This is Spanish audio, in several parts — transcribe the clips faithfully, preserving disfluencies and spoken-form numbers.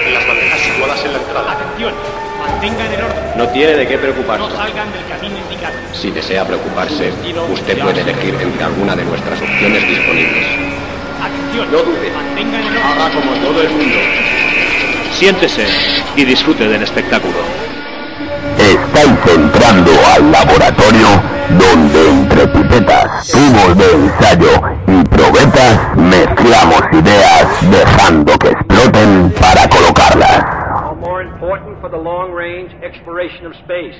en las bandejas situadas en la entrada. Atención, mantengan el orden. No tiene de qué preocuparse. No salgan del camino indicado. Si desea preocuparse, usted puede elegir entre alguna de nuestras opciones disponibles. Atención, No dude. mantengan el orden. Haga como todo el mundo. Siéntese y disfrute del espectáculo. Estáis entrando al laboratorio donde entre pipetas, tubos de ensayo y probetas mezclamos ideas dejando que exploten para colocarlas. All more important for the long-range exploration of space.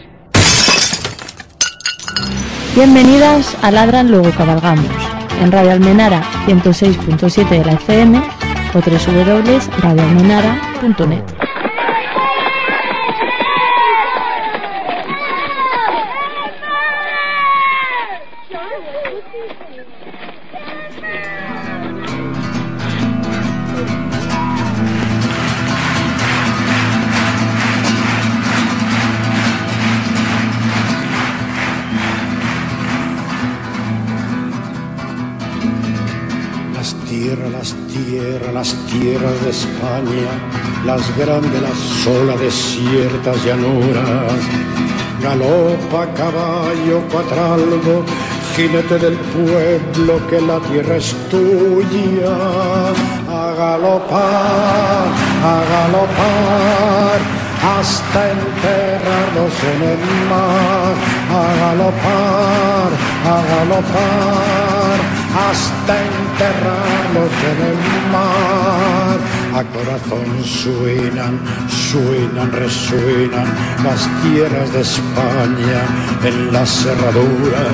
Bienvenidas a Ladran Luego Cabalgamos, en Radio Almenara ciento seis punto siete de la F M o doble u doble u doble u punto radio almenara punto net. Las tierras, las tierras de España, las grandes, las solas desiertas llanuras. Galopa caballo cuatralgo, jinete del pueblo, que la tierra es tuya. A galopar, a galopar, hasta enterrarnos en el mar. A galopar, a galopar, hasta enterrarlos en el mar. A corazón suenan, suenan, resuenan las tierras de España en la serradura.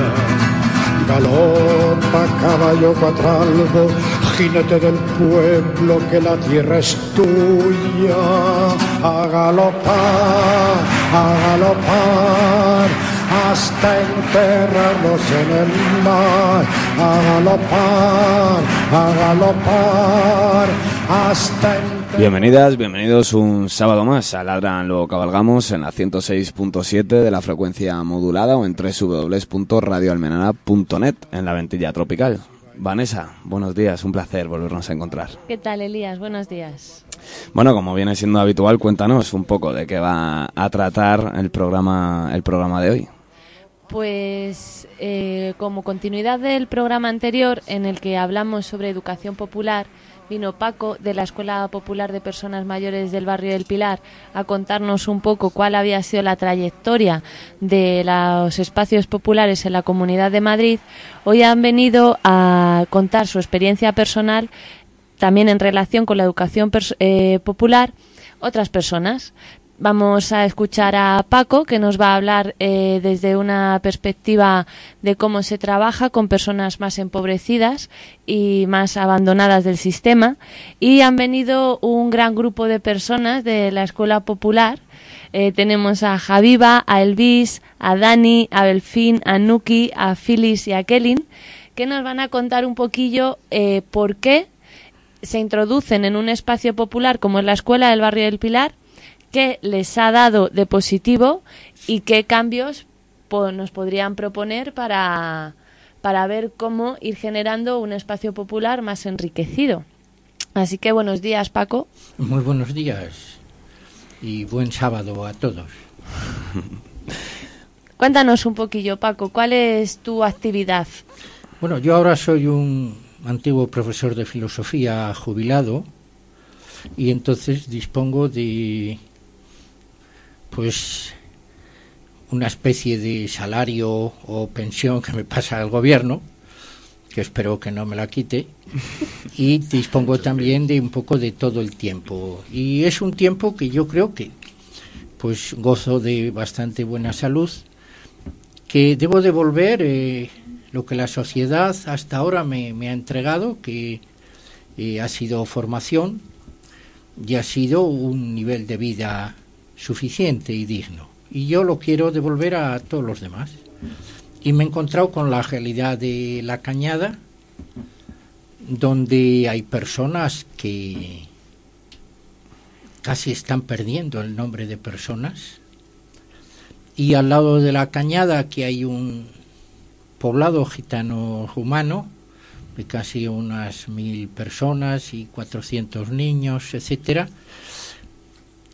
Galopa caballo cuatralgo, jinete del pueblo, que la tierra es tuya. A galopar, a galopar, hasta enterrarnos en el mar. A galopar, a galopar, hasta enterrarnos. Bienvenidas, bienvenidos un sábado más a Ladran Luego Cabalgamos en la ciento seis punto siete de la frecuencia modulada o en doble u doble u doble u punto radio almenara punto net en la ventilla tropical. Vanessa, buenos días, un placer volvernos a encontrar. ¿Qué tal, Elías? Buenos días. Bueno, como viene siendo habitual, cuéntanos un poco de qué va a tratar el programa, el programa de hoy. Pues eh, como continuidad del programa anterior en el que hablamos sobre educación popular, vino Paco de la Escuela Popular de Personas Mayores del Barrio del Pilar a contarnos un poco cuál había sido la trayectoria de los espacios populares en la Comunidad de Madrid. Hoy han venido a contar su experiencia personal también en relación con la educación pers- eh, popular otras personas. Vamos a escuchar a Paco, que nos va a hablar eh, desde una perspectiva de cómo se trabaja con personas más empobrecidas y más abandonadas del sistema. Y han venido un gran grupo de personas de la Escuela Popular. Eh, tenemos a Javiva, a Elvis, a Dani, a Belfín, a Nuki, a Phyllis y a Kelin, que nos van a contar un poquillo eh, por qué se introducen en un espacio popular como es la Escuela del Barrio del Pilar, qué les ha dado de positivo y qué cambios pues, nos podrían proponer para, para ver cómo ir generando un espacio popular más enriquecido. Así que buenos días, Paco. Muy buenos días y buen sábado a todos. Cuéntanos un poquillo, Paco, ¿cuál es tu actividad? Bueno, yo ahora soy un antiguo profesor de filosofía jubilado y entonces dispongo de pues una especie de salario o pensión que me pasa el gobierno, que espero que no me la quite, y dispongo también de un poco de todo el tiempo. Y es un tiempo que yo creo que pues gozo de bastante buena salud, que debo devolver eh, lo que la sociedad hasta ahora me, me ha entregado, que eh, ha sido formación y ha sido un nivel de vida suficiente y digno, y yo lo quiero devolver a todos los demás. Y me he encontrado con la realidad de La Cañada, donde hay personas que casi están perdiendo el nombre de personas, y al lado de La Cañada que hay un poblado gitano humano de casi unas mil personas y cuatrocientos niños, etcétera.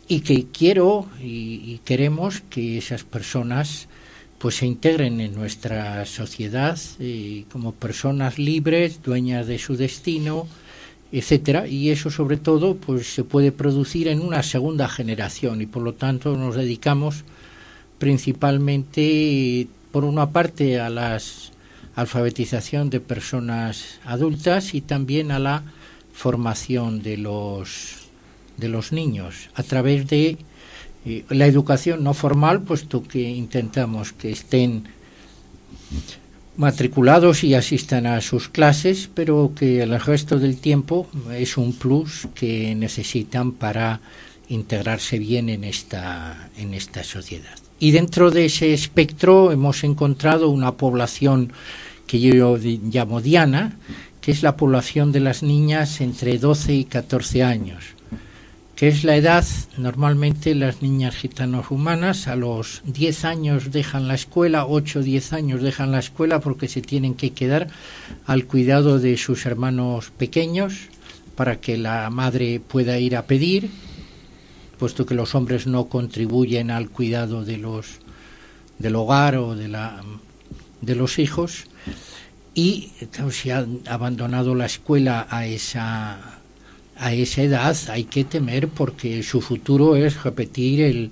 y que quiero y, y queremos que esas personas pues se integren en nuestra sociedad eh, como personas libres, dueñas de su destino, etcétera, y eso sobre todo pues se puede producir en una segunda generación, y por lo tanto nos dedicamos principalmente, por una parte, a la alfabetización de personas adultas y también a la formación de los de los niños a través de eh, la educación no formal, puesto que intentamos que estén matriculados y asistan a sus clases, pero que el resto del tiempo es un plus que necesitan para integrarse bien en esta en esta sociedad. Y dentro de ese espectro hemos encontrado una población que yo llamo diana, que es la población de las niñas entre doce y catorce años, que es la edad, normalmente las niñas gitano-rumanas a los diez años dejan la escuela, ocho o diez años dejan la escuela porque se tienen que quedar al cuidado de sus hermanos pequeños para que la madre pueda ir a pedir, puesto que los hombres no contribuyen al cuidado de los del hogar o de la de los hijos, y claro, si han abandonado la escuela a esa a esa edad hay que temer, porque su futuro es repetir el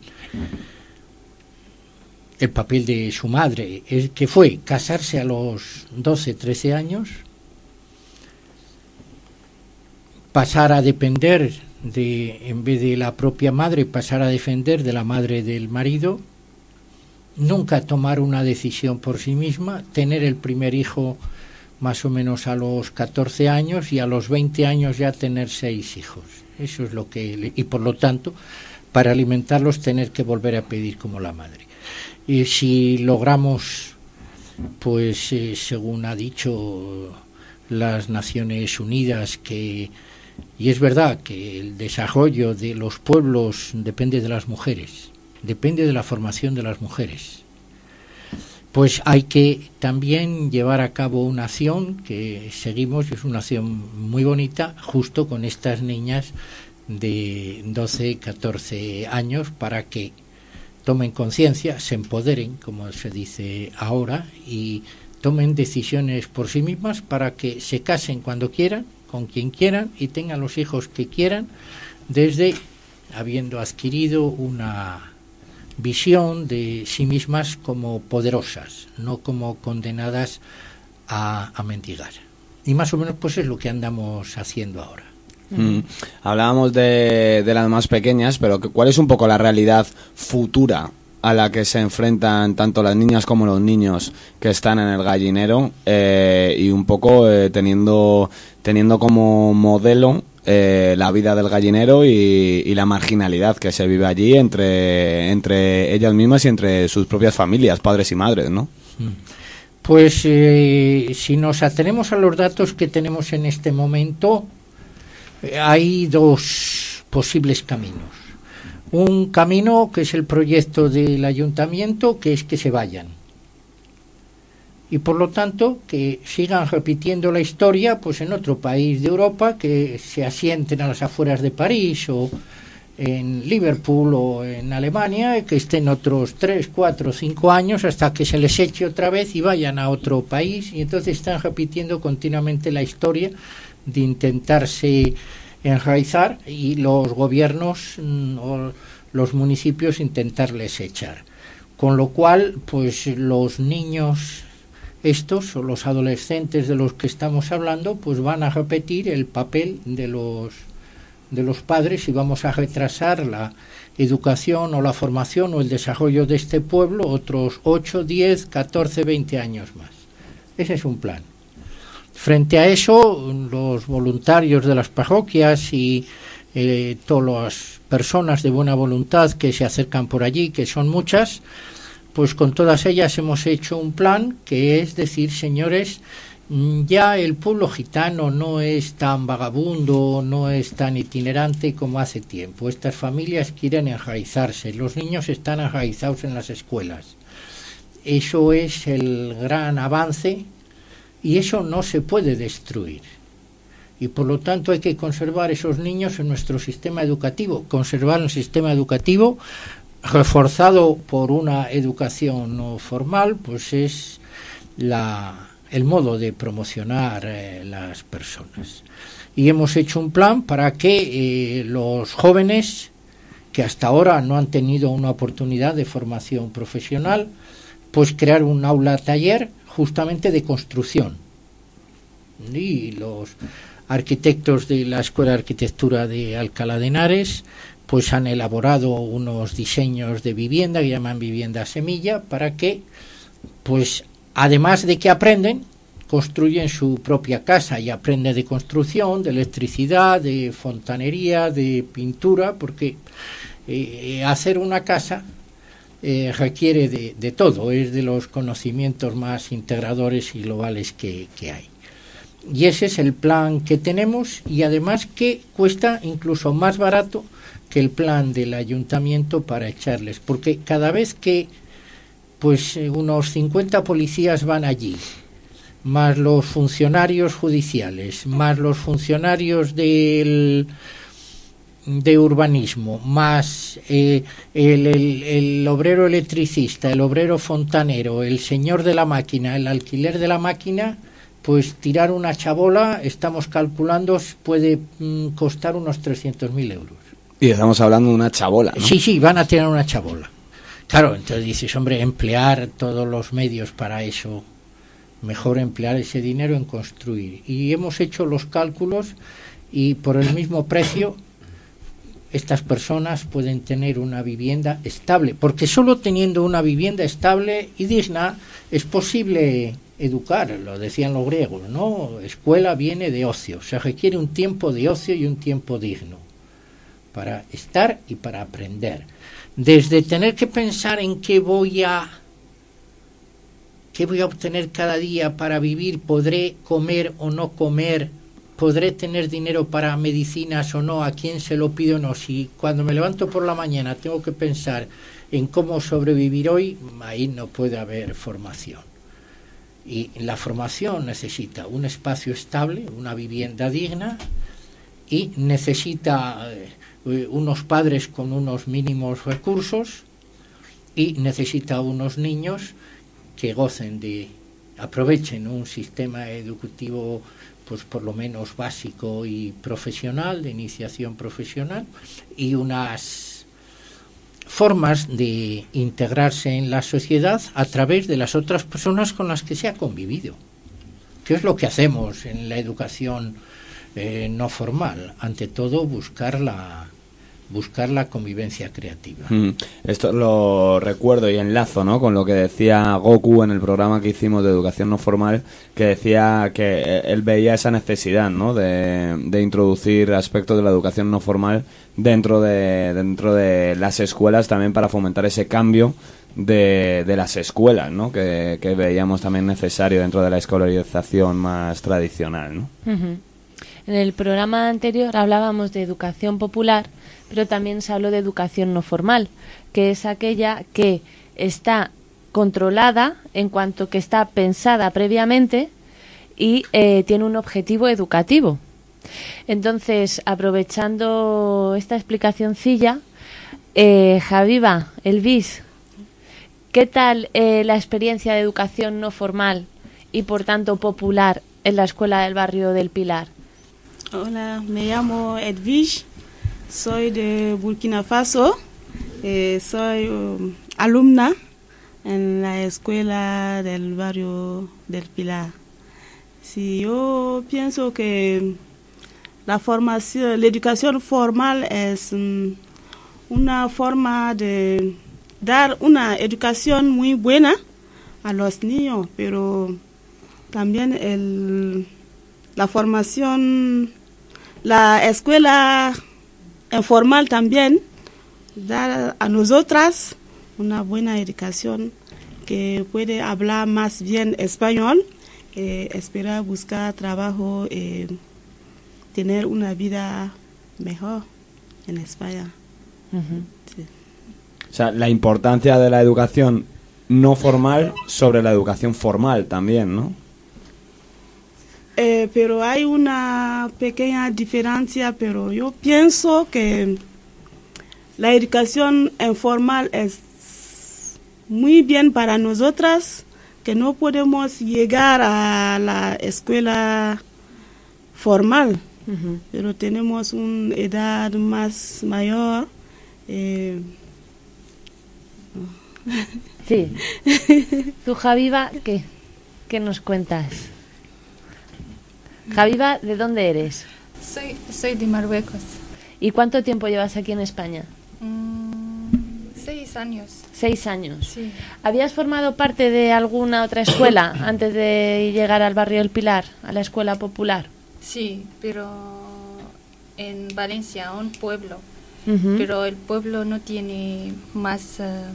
el papel de su madre, es que fue casarse a los doce, trece años, pasar a depender de, en vez de la propia madre, pasar a depender de la madre del marido, nunca tomar una decisión por sí misma, tener el primer hijo más o menos a los catorce años y a los veinte años ya tener seis hijos. Eso es lo que... Y por lo tanto, para alimentarlos tener que volver a pedir como la madre. Y si logramos, pues eh, según ha dicho las Naciones Unidas, que... Y es verdad que el desarrollo de los pueblos depende de las mujeres, depende de la formación de las mujeres. Pues hay que también llevar a cabo una acción que seguimos, es una acción muy bonita, justo con estas niñas de doce, catorce años, para que tomen conciencia, se empoderen, como se dice ahora, y tomen decisiones por sí mismas para que se casen cuando quieran, con quien quieran, y tengan los hijos que quieran, desde habiendo adquirido una visión de sí mismas como poderosas, no como condenadas a, a mendigar. Y más o menos pues es lo que andamos haciendo ahora. Mm. Hablábamos de, de las más pequeñas, pero ¿cuál es un poco la realidad futura a la que se enfrentan tanto las niñas como los niños que están en el gallinero, eh, y un poco eh, teniendo teniendo como modelo eh, la vida del gallinero y, y la marginalidad que se vive allí entre entre ellas mismas y entre sus propias familias, padres y madres, ¿no? Pues eh, si nos atenemos a los datos que tenemos en este momento, eh, hay dos posibles caminos. Un camino que es el proyecto del ayuntamiento, que es que se vayan. Y por lo tanto que sigan repitiendo la historia pues en otro país de Europa, que se asienten a las afueras de París o en Liverpool o en Alemania, que estén otros tres, cuatro, cinco años hasta que se les eche otra vez y vayan a otro país, y entonces están repitiendo continuamente la historia de intentarse enraizar y los gobiernos mm, o los municipios intentarles echar, con lo cual pues los niños estos o los adolescentes de los que estamos hablando pues van a repetir el papel de los de los padres, y vamos a retrasar la educación o la formación o el desarrollo de este pueblo otros ocho, diez, catorce, veinte años más. Ese es un plan. Frente a eso, los voluntarios de las parroquias y eh, todas las personas de buena voluntad que se acercan por allí, que son muchas, pues con todas ellas hemos hecho un plan que es decir, señores, ya el pueblo gitano no es tan vagabundo, no es tan itinerante como hace tiempo. Estas familias quieren enraizarse, los niños están enraizados en las escuelas. Eso es el gran avance. Y eso no se puede destruir. y por lo tanto hay que conservar esos niños en nuestro sistema educativo, conservar el sistema educativo reforzado por una educación no formal, pues es la, el modo de promocionar eh, las personas. Y hemos hecho un plan para que eh, los jóvenes que hasta ahora no han tenido una oportunidad de formación profesional, pues crear un aula taller justamente de construcción. Y los arquitectos de la Escuela de Arquitectura de Alcalá de Henares pues han elaborado unos diseños de vivienda que llaman vivienda semilla, para que pues además de que aprenden, construyen su propia casa y aprenden de construcción, de electricidad, de fontanería, de pintura, porque eh, hacer una casa eh, requiere de, de todo, es de los conocimientos más integradores y globales que, que hay. Y ese es el plan que tenemos, y además que cuesta incluso más barato que el plan del ayuntamiento para echarles, porque cada vez que pues unos cincuenta policías van allí, más los funcionarios judiciales, más los funcionarios del de urbanismo, más eh, el, el, el obrero electricista, el obrero fontanero, el señor de la máquina, el alquiler de la máquina, pues tirar una chabola, estamos calculando, puede mm, costar unos trescientos mil euros. Y estamos hablando de una chabola, ¿no? Sí, sí, van a tirar una chabola. Claro, entonces dices, hombre, emplear todos los medios para eso, mejor emplear ese dinero en construir. Y hemos hecho los cálculos y por el mismo precio estas personas pueden tener una vivienda estable, porque solo teniendo una vivienda estable y digna es posible educar, lo decían los griegos, ¿no? Escuela viene de ocio, se requiere un tiempo de ocio y un tiempo digno para estar y para aprender. Desde tener que pensar en qué voy a qué voy a obtener cada día para vivir, podré comer o no comer, podré tener dinero para medicinas o no, a quién se lo pido o no, si cuando me levanto por la mañana tengo que pensar en cómo sobrevivir hoy, ahí no puede haber formación. Y la formación necesita un espacio estable, una vivienda digna, y necesita eh, unos padres con unos mínimos recursos, y necesita unos niños que gocen de, aprovechen un sistema educativo pues por lo menos básico y profesional, de iniciación profesional, y unas formas de integrarse en la sociedad a través de las otras personas con las que se ha convivido, que es lo que hacemos en la educación eh, no formal. Ante todo, buscar la buscar la convivencia creativa. Mm, esto lo recuerdo y enlazo, ¿no?, con lo que decía Goku en el programa que hicimos de educación no formal, que decía que él veía esa necesidad, ¿no?, de, de introducir aspectos de la educación no formal dentro de dentro de las escuelas, también para fomentar ese cambio de, de las escuelas, ¿no?, que, que veíamos también necesario dentro de la escolarización más tradicional, ¿no? Uh-huh. En el programa anterior hablábamos de educación popular, pero también se habló de educación no formal, que es aquella que está controlada en cuanto que está pensada previamente y eh, tiene un objetivo educativo. Entonces, aprovechando esta explicacioncilla, eh, Javiva, Elvis, ¿qué tal eh, la experiencia de educación no formal y por tanto popular en la escuela del barrio del Pilar? Hola, me llamo Edwige, soy de Burkina Faso, eh, soy um, alumna en la escuela del barrio del Pilar. Si yo pienso que la formación, la educación formal es um, una forma de dar una educación muy buena a los niños, pero también el la formación, la escuela informal también da a nosotras una buena educación, que puede hablar más bien español, eh, esperar buscar trabajo, eh, tener una vida mejor en España. Uh-huh. Sí. O sea, la importancia de la educación no formal sobre la educación formal también, ¿no? Eh, pero hay una una pequeña diferencia, pero yo pienso que la educación informal es muy bien para nosotras, que no podemos llegar a la escuela formal, uh-huh. pero tenemos una edad más mayor. Eh, sí. ¿Tú, Javiva, qué? ¿Qué nos cuentas? Javiva, ¿de dónde eres? Soy, soy de Marruecos. ¿Y cuánto tiempo llevas aquí en España? Mm, seis años. Seis años. Sí. ¿Habías formado parte de alguna otra escuela antes de llegar al barrio del Pilar, a la escuela popular? Sí, pero en Valencia, un pueblo. Uh-huh. Pero el pueblo no tiene más... Uh,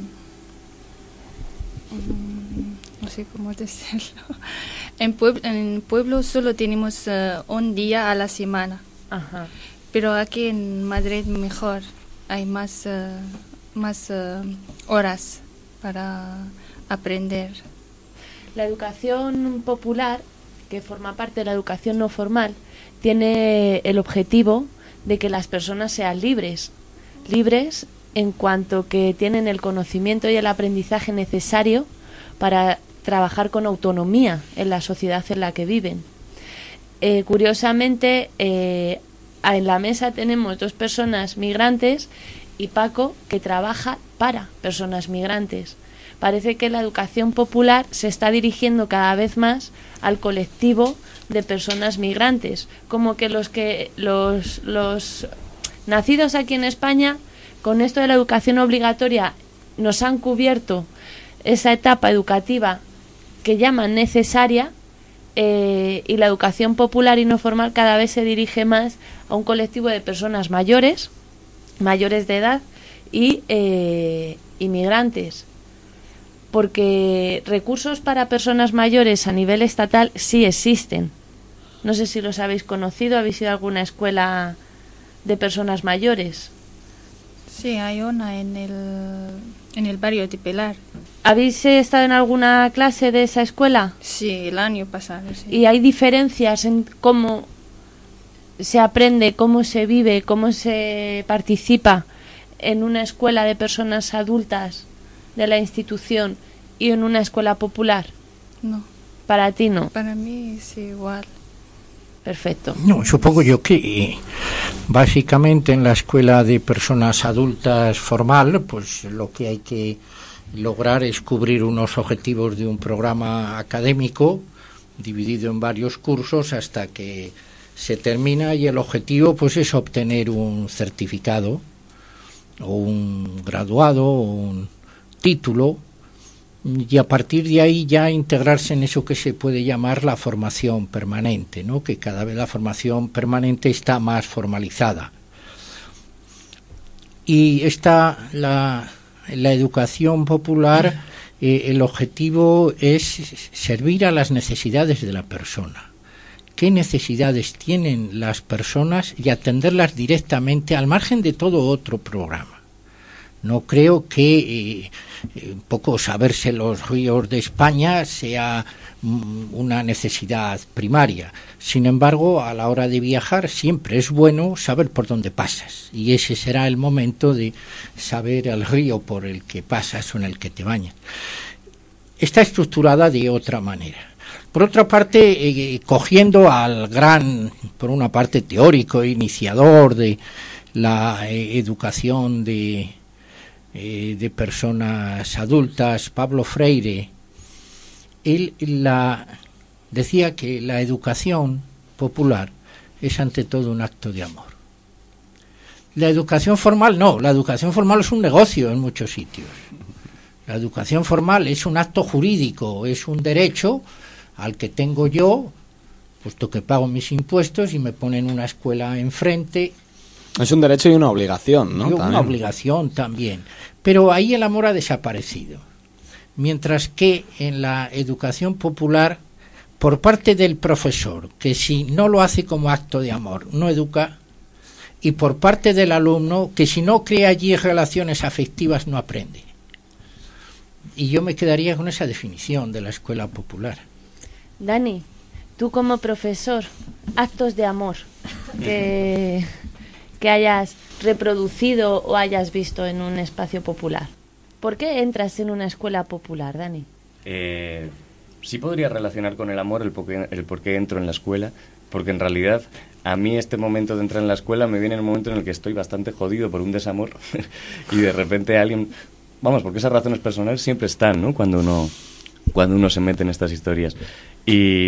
um, no sé cómo decirlo. En pueblo, en pueblo solo tenemos uh, un día a la semana. Ajá. Pero aquí en Madrid mejor. Hay más, uh, más uh, horas para aprender. La educación popular, que forma parte de la educación no formal, tiene el objetivo de que las personas sean libres. Libres en cuanto que tienen el conocimiento y el aprendizaje necesario para trabajar con autonomía en la sociedad en la que viven. Eh, curiosamente, eh, en la mesa tenemos dos personas migrantes y Paco, que trabaja para personas migrantes. Parece que la educación popular se está dirigiendo cada vez más al colectivo de personas migrantes, como que los que los, los nacidos aquí en España, con esto de la educación obligatoria, nos han cubierto esa etapa educativa que llaman necesaria, eh, y la educación popular y no formal cada vez se dirige más a un colectivo de personas mayores, mayores de edad y eh, inmigrantes, porque recursos para personas mayores a nivel estatal sí existen. No sé si los habéis conocido, ¿habéis ido a alguna escuela de personas mayores? Sí, hay una en el, en el barrio de Pilar. ¿Habéis estado en alguna clase de esa escuela? Sí, el año pasado, sí. ¿Y hay diferencias en cómo se aprende, cómo se vive, cómo se participa en una escuela de personas adultas de la institución y en una escuela popular? No. ¿Para ti no? Para mí es igual. Perfecto. No, supongo yo que básicamente en la escuela de personas adultas formal, pues lo que hay que lograr es cubrir unos objetivos de un programa académico dividido en varios cursos hasta que se termina, y el objetivo pues es obtener un certificado o un graduado o un título, y a partir de ahí ya integrarse en eso que se puede llamar la formación permanente, ¿no? Que cada vez la formación permanente está más formalizada. Y está la, la educación popular, eh, el objetivo es servir a las necesidades de la persona. ¿Qué necesidades tienen las personas? Y atenderlas directamente al margen de todo otro programa. No creo que eh, un poco saberse los ríos de España sea mm, una necesidad primaria. Sin embargo, a la hora de viajar siempre es bueno saber por dónde pasas, y ese será el momento de saber el río por el que pasas o en el que te bañas. Está estructurada de otra manera. Por otra parte, eh, cogiendo al gran, por una parte teórico, iniciador de la eh, educación de Eh, de personas adultas, Pablo Freire, él la, decía que la educación popular es ante todo un acto de amor. La educación formal no, la educación formal es un negocio en muchos sitios. La educación formal es un acto jurídico, es un derecho al que tengo yo, puesto que pago mis impuestos y me ponen una escuela enfrente. Es un derecho y una obligación, ¿no? Y una también. obligación también. Pero ahí el amor ha desaparecido. Mientras que en la educación popular, por parte del profesor, que si no lo hace como acto de amor, no educa, y por parte del alumno, que si no crea allí relaciones afectivas, no aprende. Y yo me quedaría con esa definición de la escuela popular. Dani, tú como profesor, actos de amor que, que hayas reproducido o hayas visto en un espacio popular. ¿Por qué entras en una escuela popular, Dani? Eh, sí podría relacionar con el amor el por qué, el por qué entro en la escuela, porque en realidad a mí este momento de entrar en la escuela me viene en el momento en el que estoy bastante jodido por un desamor y de repente alguien... Vamos, porque esas razones personales siempre están, ¿no? Cuando uno, cuando uno se mete en estas historias. Y,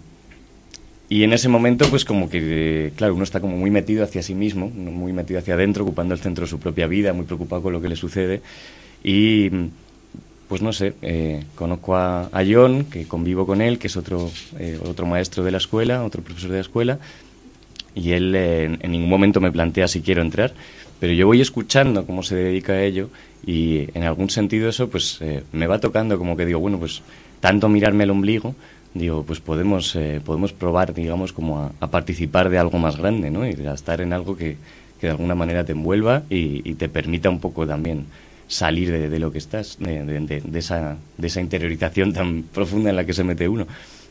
y en ese momento, pues como que, claro, uno está como muy metido hacia sí mismo, muy metido hacia adentro, ocupando el centro de su propia vida, muy preocupado con lo que le sucede. Y, pues no sé, eh, conozco a, a John, que convivo con él, que es otro, eh, otro maestro de la escuela, otro profesor de la escuela, y él eh, en, en ningún momento me plantea si quiero entrar, pero yo voy escuchando cómo se dedica a ello y en algún sentido eso pues eh, me va tocando, como que digo, bueno, pues tanto mirarme el ombligo, digo, pues podemos eh, podemos probar, digamos, como a, a participar de algo más grande, ¿no? Y a estar en algo que, que de alguna manera te envuelva y, y te permita un poco también salir de, de lo que estás, de, de, de, de, esa, de esa interiorización tan profunda en la que se mete uno.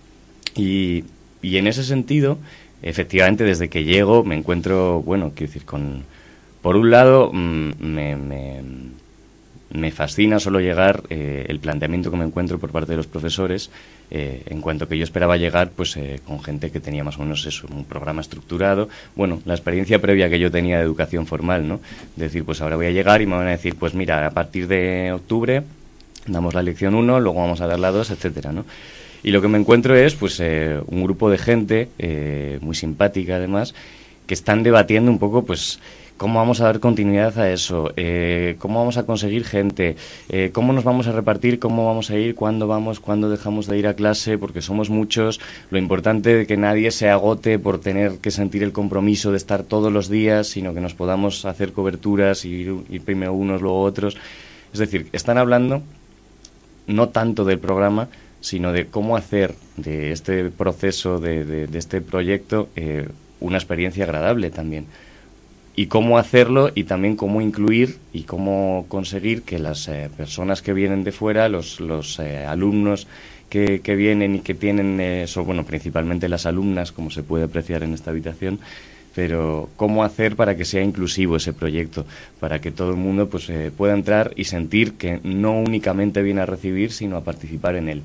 Y, y en ese sentido, efectivamente, desde que llego me encuentro, bueno, quiero decir, con... Por un lado, mmm, me, me, me fascina solo llegar eh, el planteamiento que me encuentro por parte de los profesores, eh, en cuanto que yo esperaba llegar pues eh, con gente que tenía más o menos eso, un programa estructurado, bueno, la experiencia previa que yo tenía de educación formal, ¿no? Decir, pues ahora voy a llegar y me van a decir, pues mira, a partir de octubre damos la lección uno, luego vamos a dar la dos, etcétera, ¿no? Y lo que me encuentro es pues eh, un grupo de gente eh, muy simpática además, que están debatiendo un poco pues cómo vamos a dar continuidad a eso, eh, cómo vamos a conseguir gente, eh, cómo nos vamos a repartir, cómo vamos a ir, cuándo vamos, cuándo dejamos de ir a clase, porque somos muchos, lo importante de que nadie se agote por tener que sentir el compromiso de estar todos los días, sino que nos podamos hacer coberturas y ir, ir primero unos, luego otros. Es decir, están hablando no tanto del programa, sino de cómo hacer de este proceso, de, de, de este proyecto, eh, una experiencia agradable también. Y cómo hacerlo y también cómo incluir y cómo conseguir que las eh, personas que vienen de fuera, los, los eh, alumnos que, que vienen y que tienen, eh, son, bueno, principalmente las alumnas, como se puede apreciar en esta habitación, pero cómo hacer para que sea inclusivo ese proyecto, para que todo el mundo pues eh, pueda entrar y sentir que no únicamente viene a recibir, sino a participar en él.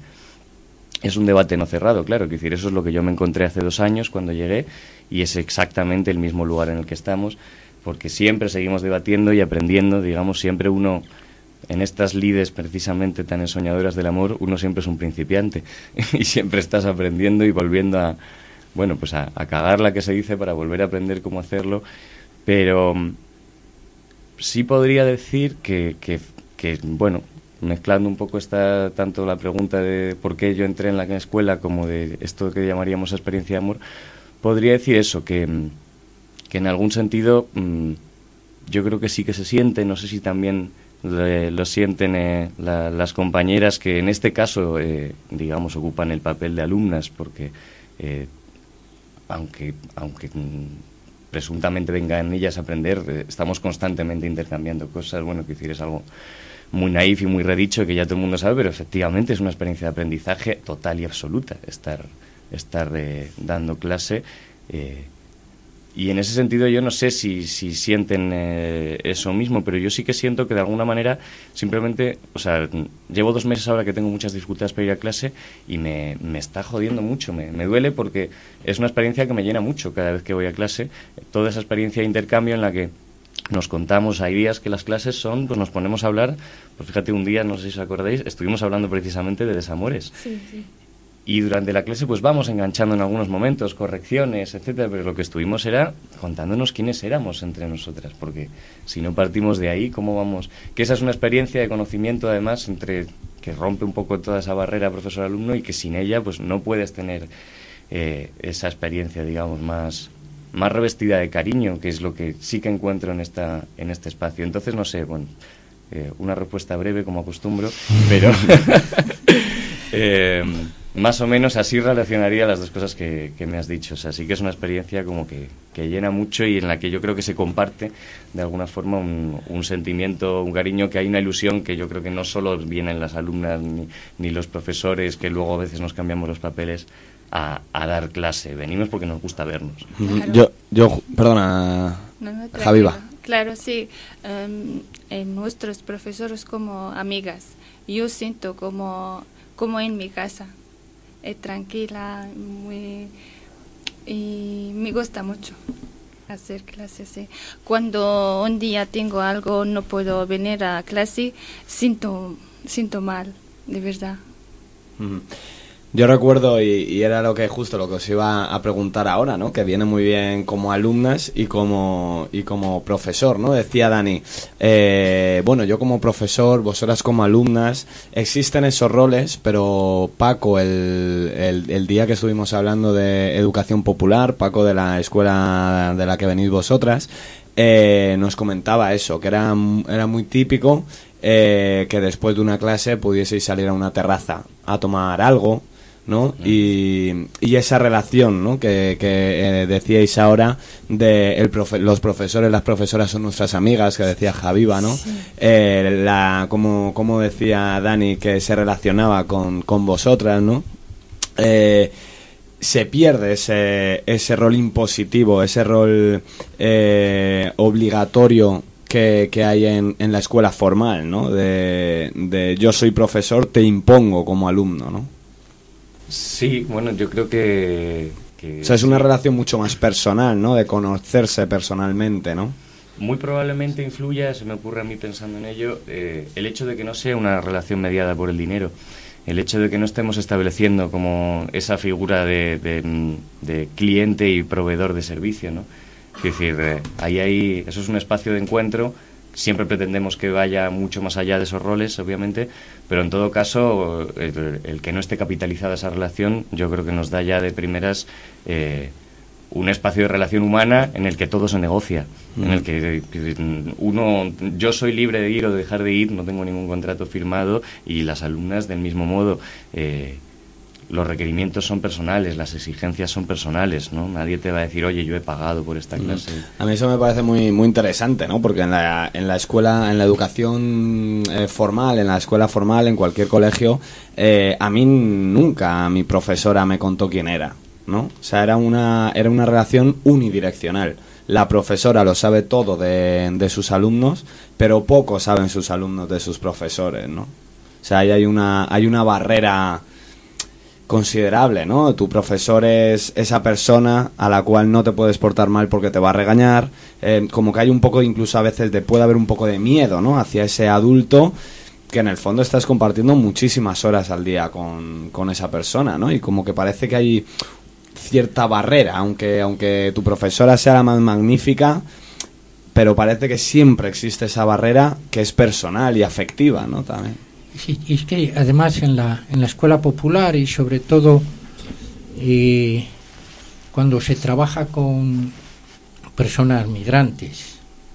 Es un debate no cerrado, claro, es decir, eso es lo que yo me encontré hace dos años cuando llegué y es exactamente el mismo lugar en el que estamos, porque siempre seguimos debatiendo y aprendiendo, digamos, siempre uno, en estas lides precisamente tan ensoñadoras del amor, uno siempre es un principiante y siempre estás aprendiendo y volviendo a, bueno, pues a, a cagar la que se dice para volver a aprender cómo hacerlo, pero sí podría decir que, que, que bueno, mezclando un poco esta, tanto la pregunta de por qué yo entré en la escuela como de esto que llamaríamos experiencia de amor, podría decir eso, que, que en algún sentido mmm, yo creo que sí que se siente, no sé si también le, lo sienten eh, la, las compañeras que en este caso, eh, digamos, ocupan el papel de alumnas, porque eh, aunque, aunque mmm, presuntamente vengan ellas a aprender, eh, estamos constantemente intercambiando cosas, bueno, que decir, es algo muy naif y muy redicho que ya todo el mundo sabe, pero efectivamente es una experiencia de aprendizaje total y absoluta estar, estar eh, dando clase eh, y en ese sentido yo no sé si, si sienten eh, eso mismo, pero yo sí que siento que de alguna manera simplemente, o sea, llevo dos meses ahora que tengo muchas dificultades para ir a clase y me, me está jodiendo mucho, me, me duele porque es una experiencia que me llena mucho cada vez que voy a clase, toda esa experiencia de intercambio en la que nos contamos, hay días que las clases son, pues nos ponemos a hablar, pues fíjate, un día, no sé si os acordáis, estuvimos hablando precisamente de desamores. Sí, sí. Y durante la clase pues vamos enganchando en algunos momentos, correcciones, etcétera, pero lo que estuvimos era contándonos quiénes éramos entre nosotras, porque si no partimos de ahí, ¿cómo vamos? Que esa es una experiencia de conocimiento además entre que rompe un poco toda esa barrera profesor-alumno y que sin ella pues no puedes tener eh, esa experiencia, digamos, más... más revestida de cariño, que es lo que sí que encuentro en esta en este espacio. Entonces, no sé, bueno, eh, una respuesta breve como acostumbro, pero eh, más o menos así relacionaría las dos cosas que, que me has dicho. O sea, sí que es una experiencia como que, que llena mucho y en la que yo creo que se comparte de alguna forma un, un sentimiento, un cariño, que hay una ilusión que yo creo que no solo vienen las alumnas ni, ni los profesores, que luego a veces nos cambiamos los papeles a, a dar clase. Venimos porque nos gusta vernos. Claro. Yo, yo, perdona, no, no, Javi, va. Claro, sí. Um, en nuestros profesores como amigas. Yo siento como, como en mi casa. Es tranquila, muy, y me gusta mucho hacer clases. ¿sí? Cuando un día tengo algo, no puedo venir a clase, siento, siento mal, de verdad. Mm. Yo recuerdo, y, y era lo que justo lo que os iba a preguntar ahora, ¿no? Que viene muy bien como alumnas y como y como profesor, ¿no? Decía Dani, eh, bueno, yo como profesor, vosotras como alumnas, existen esos roles, pero Paco, el, el, el día que estuvimos hablando de educación popular, Paco de la escuela de la que venís vosotras, eh, nos comentaba eso, que era, era muy típico eh, que después de una clase pudieseis salir a una terraza a tomar algo, ¿no? Y, y esa relación, ¿no? que, que eh, decíais ahora de el profe los profesores, las profesoras son nuestras amigas, que decía Javiva, ¿no? Sí. Eh, la, como, como decía Dani, que se relacionaba con, con vosotras, ¿no? Eh, se pierde ese, ese rol impositivo, ese rol eh, obligatorio que, que hay en, en la escuela formal, ¿no? De, de yo soy profesor, te impongo como alumno, ¿no? Sí, bueno, yo creo que, que... O sea, es una relación mucho más personal, ¿no? De conocerse personalmente, ¿no? Muy probablemente influya, se me ocurre a mí pensando en ello, eh, el hecho de que no sea una relación mediada por el dinero. El hecho de que no estemos estableciendo como esa figura de, de, de cliente y proveedor de servicio, ¿no? Es decir, eh, ahí hay, eso es un espacio de encuentro. Siempre pretendemos que vaya mucho más allá de esos roles, obviamente, pero en todo caso, el, el que no esté capitalizada esa relación, yo creo que nos da ya de primeras eh, un espacio de relación humana en el que todo se negocia, mm. en el que, que uno, yo soy libre de ir o de dejar de ir, no tengo ningún contrato firmado, y las alumnas del mismo modo. Eh, los requerimientos son personales, las exigencias son personales, ¿no? Nadie te va a decir, oye, yo he pagado por esta clase. A mí eso me parece muy muy interesante, ¿no? Porque en la, en la escuela, en la educación eh, formal, en la escuela formal, en cualquier colegio, eh, a mí nunca mi profesora me contó quién era, ¿no? O sea, era una, era una relación unidireccional. La profesora lo sabe todo de, de sus alumnos, pero poco saben sus alumnos de sus profesores, ¿no? O sea, ahí hay una, hay una barrera considerable, ¿no? Tu profesor es esa persona a la cual no te puedes portar mal porque te va a regañar, eh, como que hay un poco, incluso a veces de, puede haber un poco de miedo, ¿no? Hacia ese adulto que en el fondo estás compartiendo muchísimas horas al día con, con esa persona, ¿no? Y como que parece que hay cierta barrera, aunque, aunque tu profesora sea la más magnífica, pero parece que siempre existe esa barrera que es personal y afectiva, ¿no? También. Sí, y es que además en la, en la escuela popular y sobre todo eh, cuando se trabaja con personas migrantes,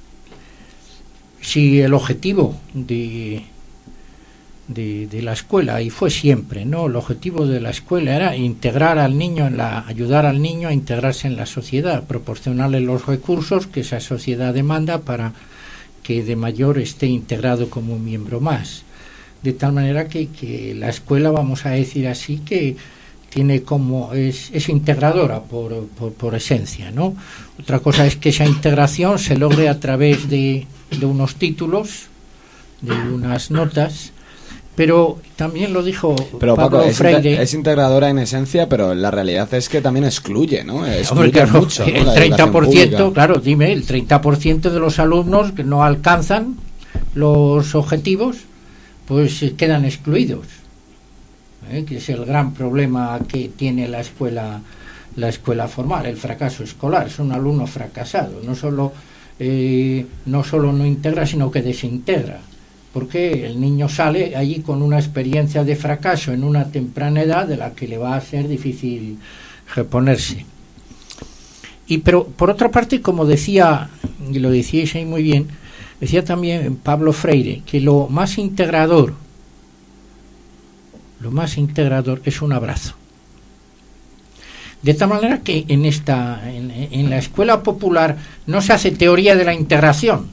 si el objetivo de, de, de la escuela, y fue siempre, ¿no? El objetivo de la escuela era integrar al niño, en la, ayudar al niño a integrarse en la sociedad, proporcionarle los recursos que esa sociedad demanda para que de mayor esté integrado como un miembro más. De tal manera que, que la escuela, vamos a decir así, que tiene como es, es integradora por, por, por esencia, ¿no? Otra cosa es que esa integración se logre a través de, de unos títulos, de unas notas, pero también lo dijo pero Pablo Paco, es Freire. Inter, es integradora en esencia, pero la realidad es que también excluye, ¿no? Excluye Hombre, claro, mucho, ¿no? El treinta por ciento, claro, dime, el treinta por ciento de los alumnos que no alcanzan los objetivos, pues eh, quedan excluidos, ¿eh? Que es el gran problema que tiene la escuela la escuela formal, el fracaso escolar. Es un alumno fracasado, no solo eh, no solo no integra, sino que desintegra, porque el niño sale allí con una experiencia de fracaso en una temprana edad de la que le va a ser difícil reponerse. Y pero por otra parte, como decía, y lo decíais ahí muy bien, decía también Pablo Freire que lo más integrador, lo más integrador es un abrazo. De tal manera que en esta en, en la escuela popular no se hace teoría de la integración,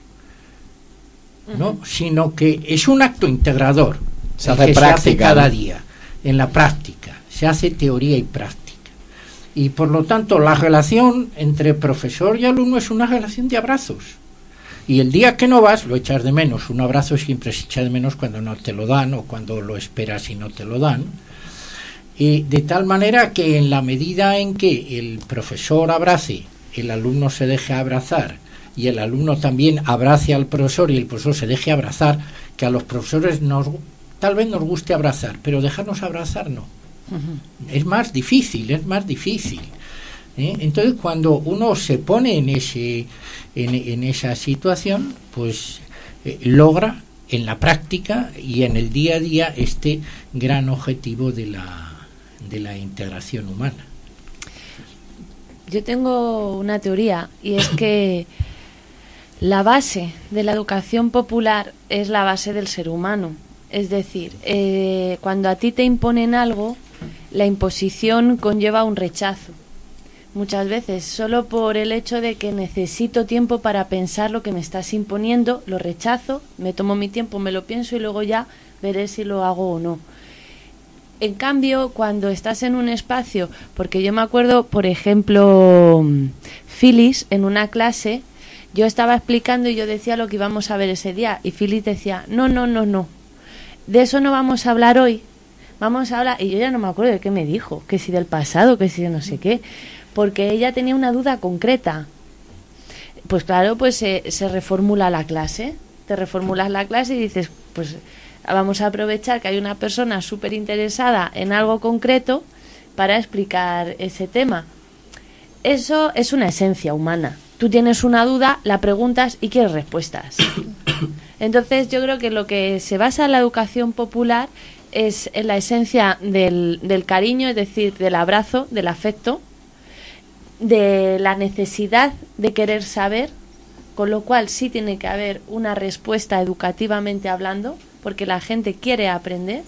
¿no? Uh-huh. Sino que es un acto integrador. Se hace que práctica, se hace cada ¿no? día, en la práctica. Se hace teoría y práctica. Y por lo tanto la relación entre profesor y alumno es una relación de abrazos. Y el día que no vas lo echas de menos. Un abrazo siempre se echa de menos cuando no te lo dan o cuando lo esperas y no te lo dan. Y de tal manera que en la medida en que el profesor abrace, el alumno se deje abrazar y el alumno también abrace al profesor y el profesor se deje abrazar, que a los profesores nos, tal vez nos guste abrazar, pero dejarnos abrazar no. Uh-huh. Es más difícil, es más difícil. ¿eh? Entonces cuando uno se pone en ese en, en esa situación, pues eh, logra en la práctica y en el día a día este gran objetivo de la de la integración humana. Yo tengo una teoría y es que la base de la educación popular es la base del ser humano. Es decir, eh, cuando a ti te imponen algo, la imposición conlleva un rechazo. Muchas veces, solo por el hecho de que necesito tiempo para pensar lo que me estás imponiendo, lo rechazo, me tomo mi tiempo, me lo pienso y luego ya veré si lo hago o no. En cambio, cuando estás en un espacio, porque yo me acuerdo, por ejemplo, Phyllis, en una clase, yo estaba explicando y yo decía lo que íbamos a ver ese día, y Phyllis decía, no, no, no, no, de eso no vamos a hablar hoy, vamos a hablar, y yo ya no me acuerdo de qué me dijo, que si del pasado, que si de no sé qué, porque ella tenía una duda concreta. Pues claro, pues se, se reformula la clase, te reformulas la clase y dices, pues vamos a aprovechar que hay una persona súper interesada en algo concreto para explicar ese tema. Eso es una esencia humana. Tú tienes una duda, la preguntas y quieres respuestas. Entonces yo creo que lo que se basa en la educación popular es en la esencia del, del cariño, es decir, del abrazo, del afecto, de la necesidad de querer saber, con lo cual sí tiene que haber una respuesta educativamente hablando, porque la gente quiere aprender,